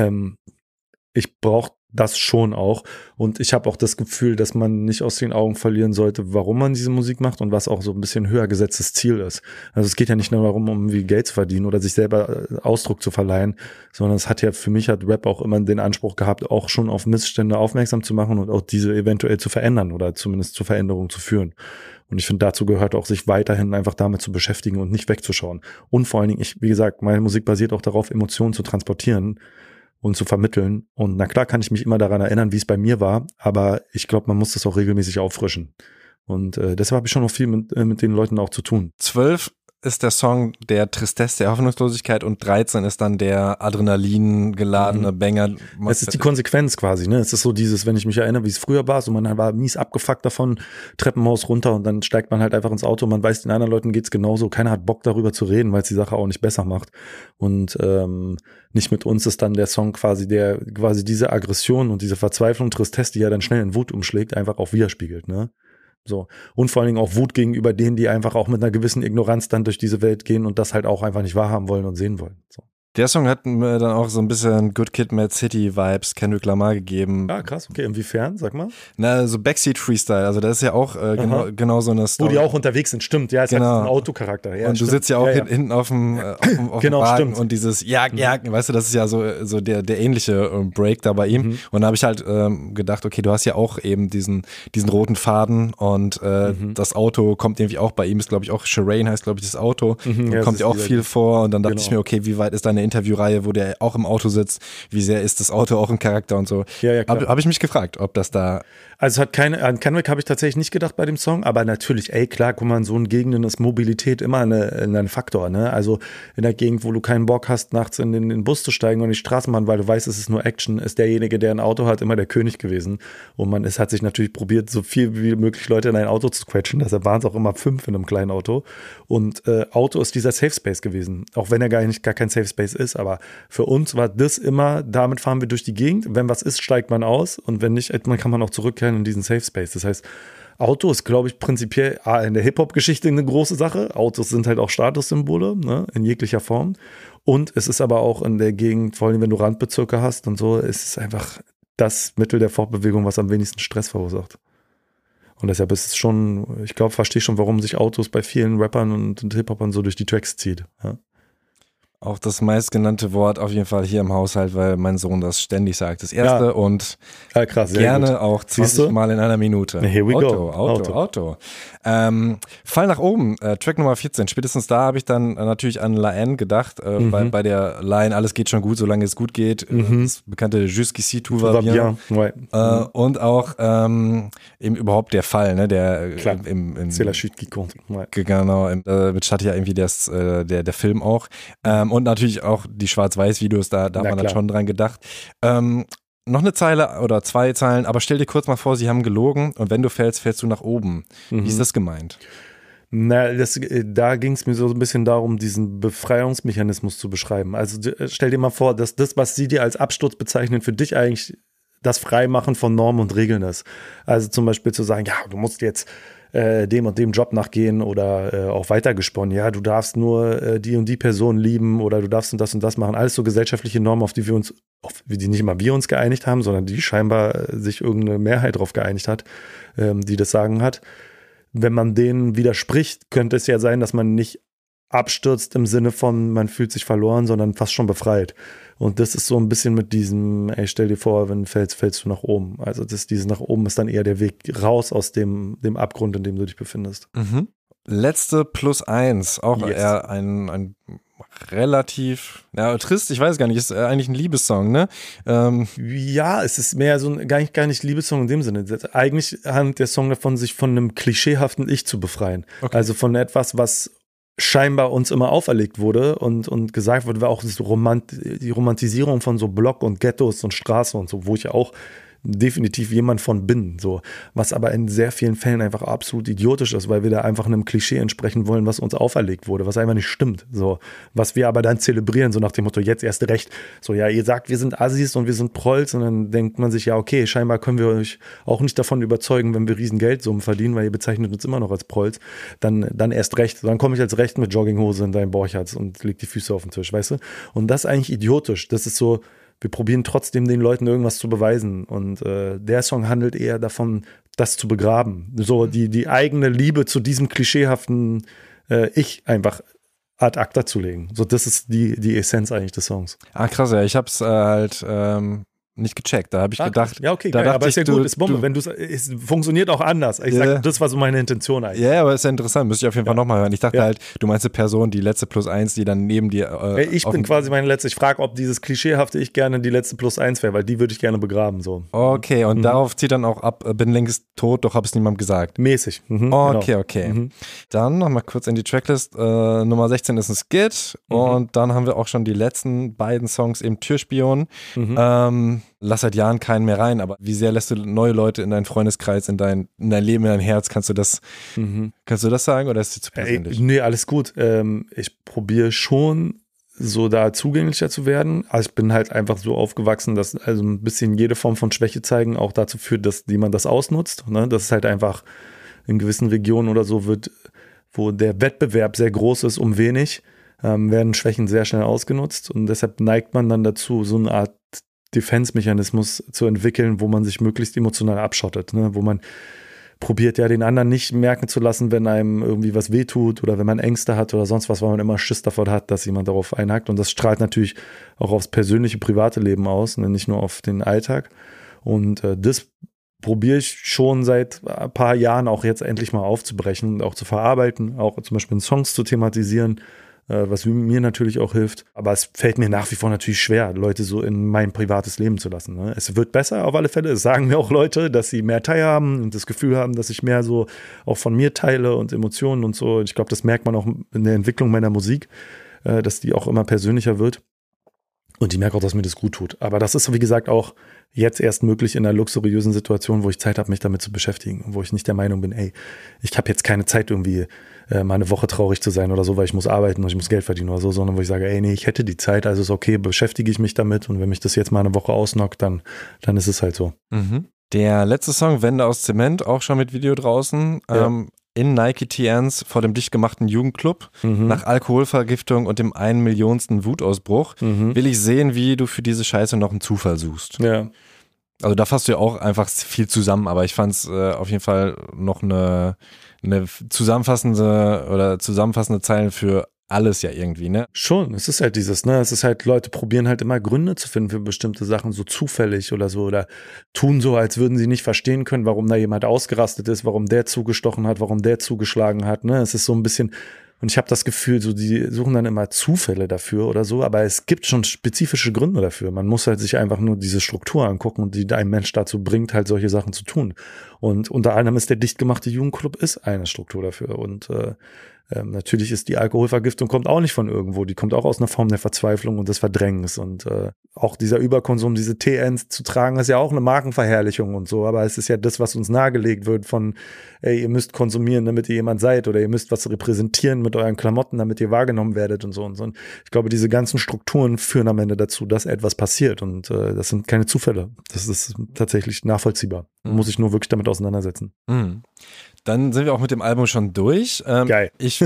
ich brauche das schon auch und ich habe auch das Gefühl, dass man nicht aus den Augen verlieren sollte, warum man diese Musik macht und was auch so ein bisschen höher gesetztes Ziel ist. Also es geht ja nicht nur darum, um irgendwie Geld zu verdienen oder sich selber Ausdruck zu verleihen, sondern es hat ja, für mich hat Rap auch immer den Anspruch gehabt, auch schon auf Missstände aufmerksam zu machen und auch diese eventuell zu verändern oder zumindest zur Veränderung zu führen. Und ich finde, dazu gehört auch, sich weiterhin einfach damit zu beschäftigen und nicht wegzuschauen. Und vor allen Dingen, wie gesagt, meine Musik basiert auch darauf, Emotionen zu transportieren und zu vermitteln. Und na klar kann ich mich immer daran erinnern, wie es bei mir war, aber ich glaube, man muss das auch regelmäßig auffrischen. Und deshalb habe ich schon noch viel mit den Leuten auch zu tun. 12 ist der Song der Tristesse, der Hoffnungslosigkeit und 13 ist dann der Adrenalin geladene Banger. Es ist die Konsequenz quasi, ne? Es ist so dieses, wenn ich mich erinnere, wie es früher war, so man war mies abgefuckt davon, Treppenhaus runter und dann steigt man halt einfach ins Auto, man weiß, den anderen Leuten geht's genauso, keiner hat Bock darüber zu reden, weil es die Sache auch nicht besser macht und nicht mit uns ist dann der Song quasi, der quasi diese Aggression und diese Verzweiflung, Tristesse, die ja dann schnell in Wut umschlägt, einfach auch widerspiegelt, ne? So. Und vor allen Dingen auch Wut gegenüber denen, die einfach auch mit einer gewissen Ignoranz dann durch diese Welt gehen und das halt auch einfach nicht wahrhaben wollen und sehen wollen. So. Der Song hat mir dann auch so ein bisschen Good Kid, Mad City Vibes, Kendrick Lamar gegeben. Ah, krass, okay, inwiefern, sag mal? Na, so Backseat Freestyle, also das ist ja auch genau so eine Story. Wo die auch unterwegs sind, stimmt, ja, es hat diesen Autocharakter. Ja, und du sitzt ja auch hinten auf dem genau, Wagen stimmt. und dieses weißt du, das ist ja so der ähnliche Break da bei ihm. Und da habe ich halt gedacht, okay, du hast ja auch eben diesen roten Faden und das Auto kommt irgendwie auch bei ihm, ist glaube ich auch Shireen heißt glaube ich das Auto, kommt ja auch viel vor und dann dachte ich mir, okay, wie weit ist deine Interviewreihe, wo der auch im Auto sitzt, wie sehr ist das Auto auch im Charakter und so. Ja, hab ich mich gefragt, ob das da... Also an Kendrick habe ich tatsächlich nicht gedacht bei dem Song, aber natürlich, klar, guck mal, in so einen Gegenden ist Mobilität immer ein Faktor, ne? Also in der Gegend, wo du keinen Bock hast, nachts in den Bus zu steigen und die Straßenbahn, weil du weißt, es ist nur Action, ist derjenige, der ein Auto hat, immer der König gewesen. Und hat sich natürlich probiert, so viel wie möglich Leute in ein Auto zu quetschen, deshalb waren es auch immer 5 in einem kleinen Auto. Und Auto ist dieser Safe Space gewesen, auch wenn er gar kein Safe Space ist, aber für uns war das immer, damit fahren wir durch die Gegend, wenn was ist, steigt man aus und wenn nicht, dann kann man auch zurückkehren in diesen Safe Space. Das heißt, Auto ist, glaube ich, prinzipiell in der Hip-Hop-Geschichte eine große Sache. Autos sind halt auch Statussymbole, ne, in jeglicher Form. Und es ist aber auch in der Gegend, vor allem wenn du Randbezirke hast und so, ist es einfach das Mittel der Fortbewegung, was am wenigsten Stress verursacht. Und deshalb ist es schon, ich glaube, verstehe schon, warum sich Autos bei vielen Rappern und Hip-Hopern so durch die Tracks zieht. Ja. Auch das meistgenannte Wort auf jeden Fall hier im Haushalt, weil mein Sohn das ständig sagt. Das erste und krass, gerne gut. auch 20 Mal in einer Minute. Here we go. Auto. Fall nach oben, Track Nummer 14. Spätestens da habe ich dann natürlich an La Haine gedacht, bei der Line Alles geht schon gut, solange es gut geht. Das bekannte Jusqu'ici tout va bien. Und auch eben überhaupt der Fall, ne, der C'est la chute qui compte. Genau, mit Shadi ja irgendwie der Film auch. Und natürlich auch die Schwarz-Weiß-Videos, da hat man dann schon dran gedacht. Noch eine Zeile oder 2 Zeilen, aber stell dir kurz mal vor, sie haben gelogen und wenn du fällst, fällst du nach oben. Wie ist das gemeint? Na, da ging es mir so ein bisschen darum, diesen Befreiungsmechanismus zu beschreiben. Also stell dir mal vor, dass das, was sie dir als Absturz bezeichnen, für dich eigentlich das Freimachen von Normen und Regeln ist. Also zum Beispiel zu sagen, ja, du musst jetzt dem und dem Job nachgehen oder auch weitergesponnen. Ja, du darfst nur die und die Person lieben oder du darfst und das machen. Alles so gesellschaftliche Normen, auf die die nicht immer wir uns geeinigt haben, sondern die scheinbar sich irgendeine Mehrheit darauf geeinigt hat, die das Sagen hat. wenn man denen widerspricht, könnte es ja sein, dass man nicht abstürzt im Sinne von, man fühlt sich verloren, sondern fast schon befreit. Und das ist so ein bisschen mit diesem, ey, stell dir vor, wenn du fällst du nach oben. Also dieses nach oben ist dann eher der Weg raus aus dem Abgrund, in dem du dich befindest. Mhm. Letzte +1, auch eher ein relativ, trist, ich weiß gar nicht, ist eigentlich ein Liebessong, ne? Ja, es ist mehr so ein gar nicht Liebessong in dem Sinne. Eigentlich handelt der Song davon, sich von einem klischeehaften Ich zu befreien. Okay. Also von etwas, was scheinbar uns immer auferlegt wurde und gesagt wurde, war auch die Romantisierung von so Block und Ghettos und Straßen und so, wo ich ja auch definitiv jemand von bin, so, was aber in sehr vielen Fällen einfach absolut idiotisch ist, weil wir da einfach einem Klischee entsprechen wollen, was uns auferlegt wurde, was einfach nicht stimmt, so, was wir aber dann zelebrieren, so nach dem Motto, jetzt erst recht, so, ja, ihr sagt, wir sind Assis und wir sind Prolls und dann denkt man sich, ja, okay, scheinbar können wir euch auch nicht davon überzeugen, wenn wir riesen Geldsummen verdienen, weil ihr bezeichnet uns immer noch als Prolls, dann erst recht, dann komme ich als recht mit Jogginghose in deinen Borchards und leg die Füße auf den Tisch, weißt du, und das ist eigentlich idiotisch, das ist so, wir probieren trotzdem den Leuten irgendwas zu beweisen und der Song handelt eher davon, das zu begraben. So die eigene Liebe zu diesem klischeehaften Ich einfach ad acta zu legen. So, das ist die Essenz eigentlich des Songs. Ah, krass, ja, ich hab's halt nicht gecheckt. Da habe ich gedacht, ja, okay, geil, aber ist ja gut, ist Bombe. Es funktioniert auch anders. Ich sag, das war so meine Intention eigentlich. Ja, aber ist ja interessant, müsste ich auf jeden Fall nochmal hören. Ich dachte halt, du meinst eine Person, die letzte +1, die dann neben dir ich bin quasi meine letzte. Ich frage, ob dieses klischeehafte Ich gerne die letzte +1 wäre, weil die würde ich gerne begraben. So. Okay, und darauf zieht dann auch ab, bin längst tot, doch habe es niemandem gesagt. Mäßig. Okay. Dann nochmal kurz in die Tracklist. Nummer 16 ist ein Skit und dann haben wir auch schon die letzten beiden Songs im Türspion. Lass seit Jahren keinen mehr rein, aber wie sehr lässt du neue Leute in deinen Freundeskreis, in dein Leben, in dein Herz? Kannst du das sagen oder ist das zu persönlich? Nee, alles gut. Ich probiere schon, so da zugänglicher zu werden. Also ich bin halt einfach so aufgewachsen, dass also ein bisschen jede Form von Schwäche zeigen auch dazu führt, dass jemand das ausnutzt. Ne? Das ist halt einfach in gewissen Regionen oder so wird, wo der Wettbewerb sehr groß ist um wenig, werden Schwächen sehr schnell ausgenutzt und deshalb neigt man dann dazu, so eine Art Defense-Mechanismus zu entwickeln, wo man sich möglichst emotional abschottet, ne? Wo man probiert ja den anderen nicht merken zu lassen, wenn einem irgendwie was wehtut oder wenn man Ängste hat oder sonst was, weil man immer Schiss davon hat, dass jemand darauf einhackt und das strahlt natürlich auch aufs persönliche, private Leben aus, ne? Nicht nur auf den Alltag und das probiere ich schon seit ein paar Jahren auch jetzt endlich mal aufzubrechen und auch zu verarbeiten, auch zum Beispiel in Songs zu thematisieren, was mir natürlich auch hilft. Aber es fällt mir nach wie vor natürlich schwer, Leute so in mein privates Leben zu lassen. Ne? Es wird besser auf alle Fälle. Es sagen mir auch Leute, dass sie mehr teilhaben und das Gefühl haben, dass ich mehr so auch von mir teile und Emotionen und so. Ich glaube, das merkt man auch in der Entwicklung meiner Musik, dass die auch immer persönlicher wird. Und ich merke auch, dass mir das gut tut. Aber das ist, wie gesagt, auch jetzt erst möglich in einer luxuriösen Situation, wo ich Zeit habe, mich damit zu beschäftigen. Wo ich nicht der Meinung bin, ey, ich habe jetzt keine Zeit irgendwie mal eine Woche traurig zu sein oder so, weil ich muss arbeiten und ich muss Geld verdienen oder so, sondern wo ich sage, ey, nee, ich hätte die Zeit, also ist okay, beschäftige ich mich damit und wenn mich das jetzt mal eine Woche ausnockt, dann ist es halt so. Der letzte Song, Wände aus Zement, auch schon mit Video draußen, in Nike TNs vor dem dicht gemachten Jugendclub, nach Alkoholvergiftung und dem 1 Millionsten Wutausbruch, will ich sehen, wie du für diese Scheiße noch einen Zufall suchst. Ja. Also da fasst du ja auch einfach viel zusammen, aber ich fand es auf jeden Fall noch eine zusammenfassende Zeilen für alles ja irgendwie, ne? Schon, es ist halt dieses, ne, es ist halt, Leute probieren halt immer Gründe zu finden für bestimmte Sachen, so zufällig oder so, oder tun so, als würden sie nicht verstehen können, warum da jemand ausgerastet ist, warum der zugestochen hat, warum der zugeschlagen hat, ne? Es ist so ein bisschen, und ich habe das Gefühl, so die suchen dann immer Zufälle dafür oder so, aber es gibt schon spezifische Gründe dafür. Man muss halt sich einfach nur diese Struktur angucken und die ein Mensch dazu bringt, halt solche Sachen zu tun. Und unter anderem ist der dicht gemachte Jugendclub ist eine Struktur dafür und natürlich ist die Alkoholvergiftung kommt auch nicht von irgendwo, die kommt auch aus einer Form der Verzweiflung und des Verdrängens und auch dieser Überkonsum, diese TNs zu tragen, ist ja auch eine Markenverherrlichung und so, aber es ist ja das, was uns nahegelegt wird von, ey, ihr müsst konsumieren, damit ihr jemand seid oder ihr müsst was repräsentieren mit euren Klamotten, damit ihr wahrgenommen werdet und so und so. Und ich glaube, diese ganzen Strukturen führen am Ende dazu, dass etwas passiert und das sind keine Zufälle. Das ist tatsächlich nachvollziehbar. Man muss sich nur wirklich damit auseinandersetzen. Dann sind wir auch mit dem Album schon durch. Geil. Ich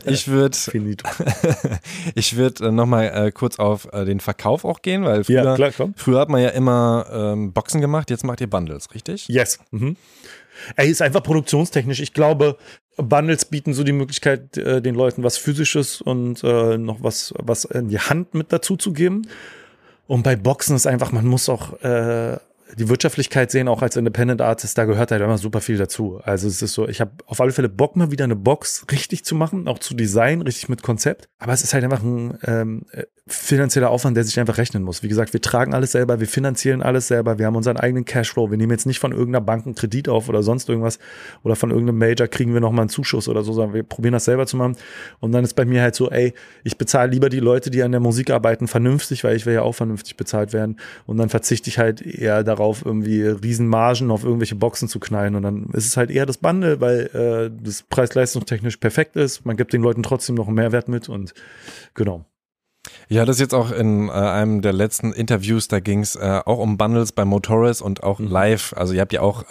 würde nochmal kurz auf den Verkauf auch gehen, weil früher hat man ja immer Boxen gemacht, jetzt macht ihr Bundles, richtig? Yes. Ey, ist einfach produktionstechnisch. Ich glaube, Bundles bieten so die Möglichkeit, den Leuten was Physisches und noch was in die Hand mit dazu zu geben. Und bei Boxen ist einfach, man muss auch die Wirtschaftlichkeit sehen, auch als Independent Artist, da gehört halt immer super viel dazu. Also es ist so, ich habe auf alle Fälle Bock, mal wieder eine Box richtig zu machen, auch zu designen, richtig mit Konzept. Aber es ist halt einfach ein finanzieller Aufwand, der sich einfach rechnen muss. Wie gesagt, wir tragen alles selber, wir finanzieren alles selber, wir haben unseren eigenen Cashflow, wir nehmen jetzt nicht von irgendeiner Bank einen Kredit auf oder sonst irgendwas oder von irgendeinem Major kriegen wir nochmal einen Zuschuss oder so, sondern wir probieren das selber zu machen. Und dann ist bei mir halt so, ich bezahle lieber die Leute, die an der Musik arbeiten, vernünftig, weil ich will ja auch vernünftig bezahlt werden. Und dann verzichte ich halt eher darauf, irgendwie Riesenmargen auf irgendwelche Boxen zu knallen. Und dann ist es halt eher das Bundle, weil das preis-leistungstechnisch perfekt ist. Man gibt den Leuten trotzdem noch einen Mehrwert mit und genau. Ja, das jetzt auch in einem der letzten Interviews, da ging es auch um Bundles bei Motoris und auch live. Also ihr habt ja auch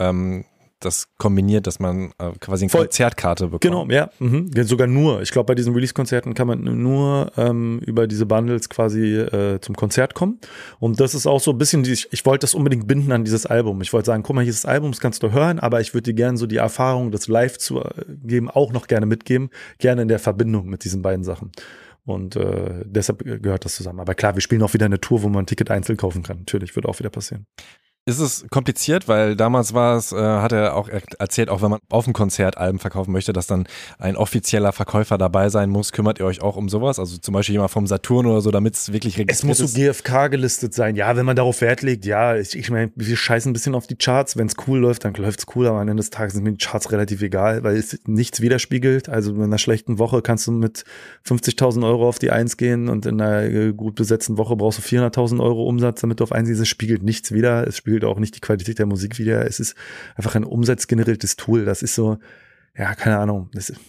das kombiniert, dass man quasi eine Konzertkarte bekommt. Genau, ja. Sogar nur. Ich glaube, bei diesen Release-Konzerten kann man nur über diese Bundles quasi zum Konzert kommen. Und das ist auch so ein bisschen, ich wollte das unbedingt binden an dieses Album. Ich wollte sagen, guck mal, hier ist das Album, das kannst du hören, aber ich würde dir gerne so die Erfahrung, das live zu geben, auch noch gerne mitgeben. Gerne in der Verbindung mit diesen beiden Sachen. Und deshalb gehört das zusammen. Aber klar, wir spielen auch wieder eine Tour, wo man ein Ticket einzeln kaufen kann. Natürlich, wird auch wieder passieren. Ist es kompliziert, weil damals war es, hat er auch erzählt, auch wenn man auf dem Konzert Alben verkaufen möchte, dass dann ein offizieller Verkäufer dabei sein muss. Kümmert ihr euch auch um sowas? Also zum Beispiel jemand vom Saturn oder so, damit es wirklich registriert ist? Es muss so GfK gelistet sein. Ja, wenn man darauf Wert legt, ja. Ich meine, wir scheißen ein bisschen auf die Charts. Wenn es cool läuft, dann läuft es cool. Aber am Ende des Tages sind mir die Charts relativ egal, weil es nichts widerspiegelt. Also in einer schlechten Woche kannst du mit 50.000 Euro auf die 1 gehen und in einer gut besetzten Woche brauchst du 400.000 Euro Umsatz, damit du auf 1 gehst. Es spiegelt nichts wider. Es spiegelt auch nicht die Qualität der Musik wider. Es ist einfach ein umsatzgeneriertes Tool. Das ist so, ja, keine Ahnung.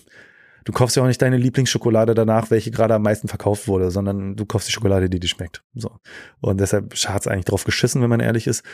Du kaufst ja auch nicht deine Lieblingsschokolade danach, welche gerade am meisten verkauft wurde, sondern du kaufst die Schokolade, die dir schmeckt. So. Und deshalb hat's eigentlich drauf geschissen, wenn man ehrlich ist.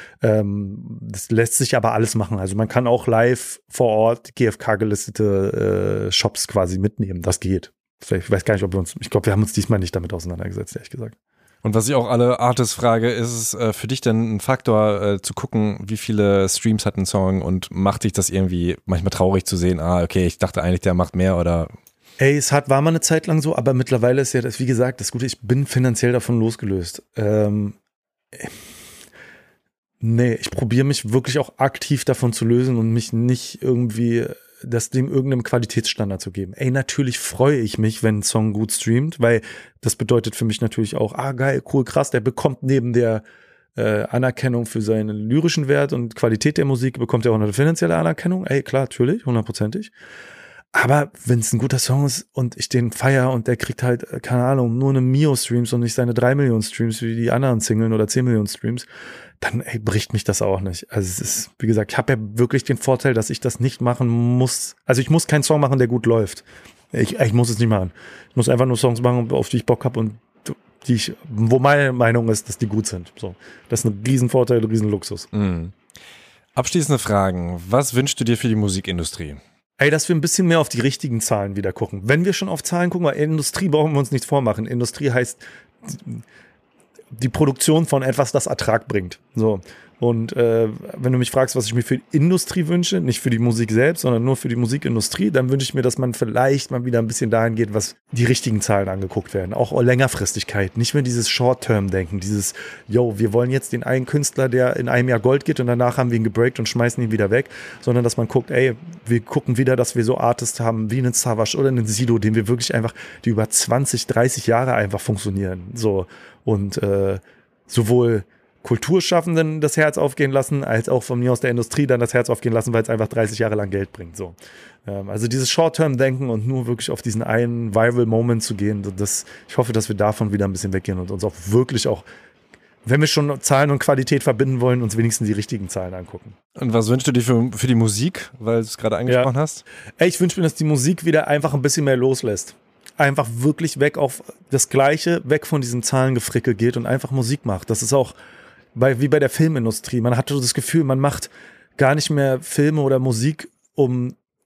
Das lässt sich aber alles machen. Also man kann auch live vor Ort GfK-gelistete Shops quasi mitnehmen. Das geht. Ich weiß gar nicht, ich glaube, wir haben uns diesmal nicht damit auseinandergesetzt, ehrlich gesagt. Und was ich auch alle Artists frage, ist es für dich denn ein Faktor zu gucken, wie viele Streams hat ein Song und macht dich das irgendwie manchmal traurig zu sehen, okay, ich dachte eigentlich, der macht mehr oder... War mal eine Zeit lang so, aber mittlerweile ist ja das, wie gesagt, das Gute, ich bin finanziell davon losgelöst. Ich probiere mich wirklich auch aktiv davon zu lösen und mich nicht irgendwie dem irgendeinem Qualitätsstandard zu geben. Natürlich freue ich mich, wenn ein Song gut streamt, weil das bedeutet für mich natürlich auch, geil, cool, krass, der bekommt neben der Anerkennung für seinen lyrischen Wert und Qualität der Musik, bekommt er auch eine finanzielle Anerkennung. Klar, natürlich, 100%. Aber wenn es ein guter Song ist und ich den feiere und der kriegt halt, keine Ahnung, nur eine Mio-Streams und nicht seine 3 Millionen Streams wie die anderen Singlen oder 10 Millionen Streams, dann bricht mich das auch nicht. Also es ist, wie gesagt, ich habe ja wirklich den Vorteil, dass ich das nicht machen muss. Also ich muss keinen Song machen, der gut läuft. Ich muss es nicht machen. Ich muss einfach nur Songs machen, auf die ich Bock habe und wo meine Meinung ist, dass die gut sind. So, das ist ein Riesenvorteil, ein Riesenluxus. Abschließende Fragen. Was wünschst du dir für die Musikindustrie? Dass wir ein bisschen mehr auf die richtigen Zahlen wieder gucken. Wenn wir schon auf Zahlen gucken, weil Industrie brauchen wir uns nichts vormachen. Industrie heißt die Produktion von etwas, das Ertrag bringt. So. Und wenn du mich fragst, was ich mir für die Industrie wünsche, nicht für die Musik selbst, sondern nur für die Musikindustrie, dann wünsche ich mir, dass man vielleicht mal wieder ein bisschen dahin geht, was die richtigen Zahlen angeguckt werden. Auch Längerfristigkeit. Nicht mehr dieses Short-Term-Denken, dieses, wir wollen jetzt den einen Künstler, der in einem Jahr Gold geht und danach haben wir ihn gebreakt und schmeißen ihn wieder weg, sondern dass man guckt, wir gucken wieder, dass wir so Artists haben wie einen Savage oder einen Sido, den wir wirklich einfach, die über 20, 30 Jahre einfach funktionieren. So. Und sowohl Kulturschaffenden das Herz aufgehen lassen, als auch von mir aus der Industrie dann das Herz aufgehen lassen, weil es einfach 30 Jahre lang Geld bringt. So. Also dieses Short-Term-Denken und nur wirklich auf diesen einen Viral-Moment zu gehen, ich hoffe, dass wir davon wieder ein bisschen weggehen und uns auch wirklich auch, wenn wir schon Zahlen und Qualität verbinden wollen, uns wenigstens die richtigen Zahlen angucken. Und was wünschst du dir für die Musik, weil du es gerade angesprochen hast? Ich wünsche mir, dass die Musik wieder einfach ein bisschen mehr loslässt. Einfach wirklich weg auf das Gleiche, weg von diesem Zahlengefrickel geht und einfach Musik macht. Das ist auch wie bei der Filmindustrie. Man hat so das Gefühl, man macht gar nicht mehr Filme oder Musik, um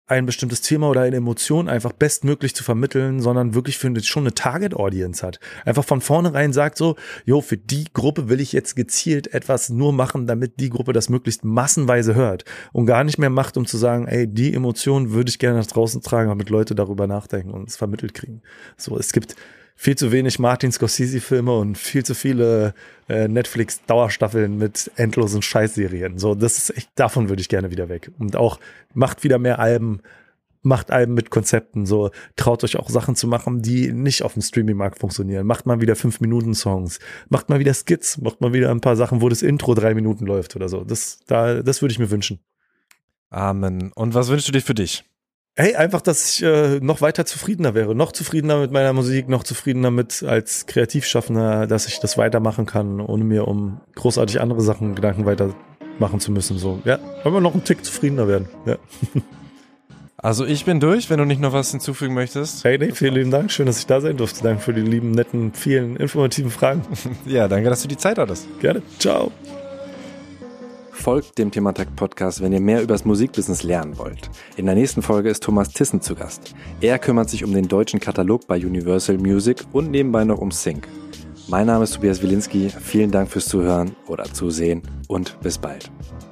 ein bestimmtes Thema oder eine Emotion einfach bestmöglich zu vermitteln, sondern wirklich schon eine Target-Audience hat. Einfach von vornherein sagt so, für die Gruppe will ich jetzt gezielt etwas nur machen, damit die Gruppe das möglichst massenweise hört und gar nicht mehr macht, um zu sagen, ey, die Emotion würde ich gerne nach draußen tragen, damit Leute darüber nachdenken und es vermittelt kriegen. So, es gibt viel zu wenig Martin Scorsese-Filme und viel zu viele Netflix-Dauerstaffeln mit endlosen Scheißserien. So, das ist echt, davon würde ich gerne wieder weg. Und auch macht wieder mehr Alben, macht Alben mit Konzepten. So, traut euch auch Sachen zu machen, die nicht auf dem Streaming-Markt funktionieren. Macht mal wieder 5-Minuten-Songs, macht mal wieder Skits, macht mal wieder ein paar Sachen, wo das Intro 3 Minuten läuft oder so. Das würde ich mir wünschen. Amen. Und was wünschst du dir für dich? Hey, einfach, dass ich noch weiter zufriedener wäre, noch zufriedener mit meiner Musik, noch zufriedener mit als Kreativschaffender, dass ich das weitermachen kann, ohne mir um großartig andere Sachen Gedanken weitermachen zu müssen. So, ja, aber noch einen Tick zufriedener werden. Ja. Also ich bin durch, wenn du nicht noch was hinzufügen möchtest. Hey, nee, vielen lieben Dank, schön, dass ich da sein durfte. Danke für die lieben, netten, vielen informativen Fragen. Ja, danke, dass du die Zeit hattest. Gerne, ciao. Folgt dem Thematakt Podcast, wenn ihr mehr über das Musikbusiness lernen wollt. In der nächsten Folge ist Thomas Thyssen zu Gast. Er kümmert sich um den deutschen Katalog bei Universal Music und nebenbei noch um Sync. Mein Name ist Tobias Wilinski. Vielen Dank fürs Zuhören oder Zusehen und bis bald.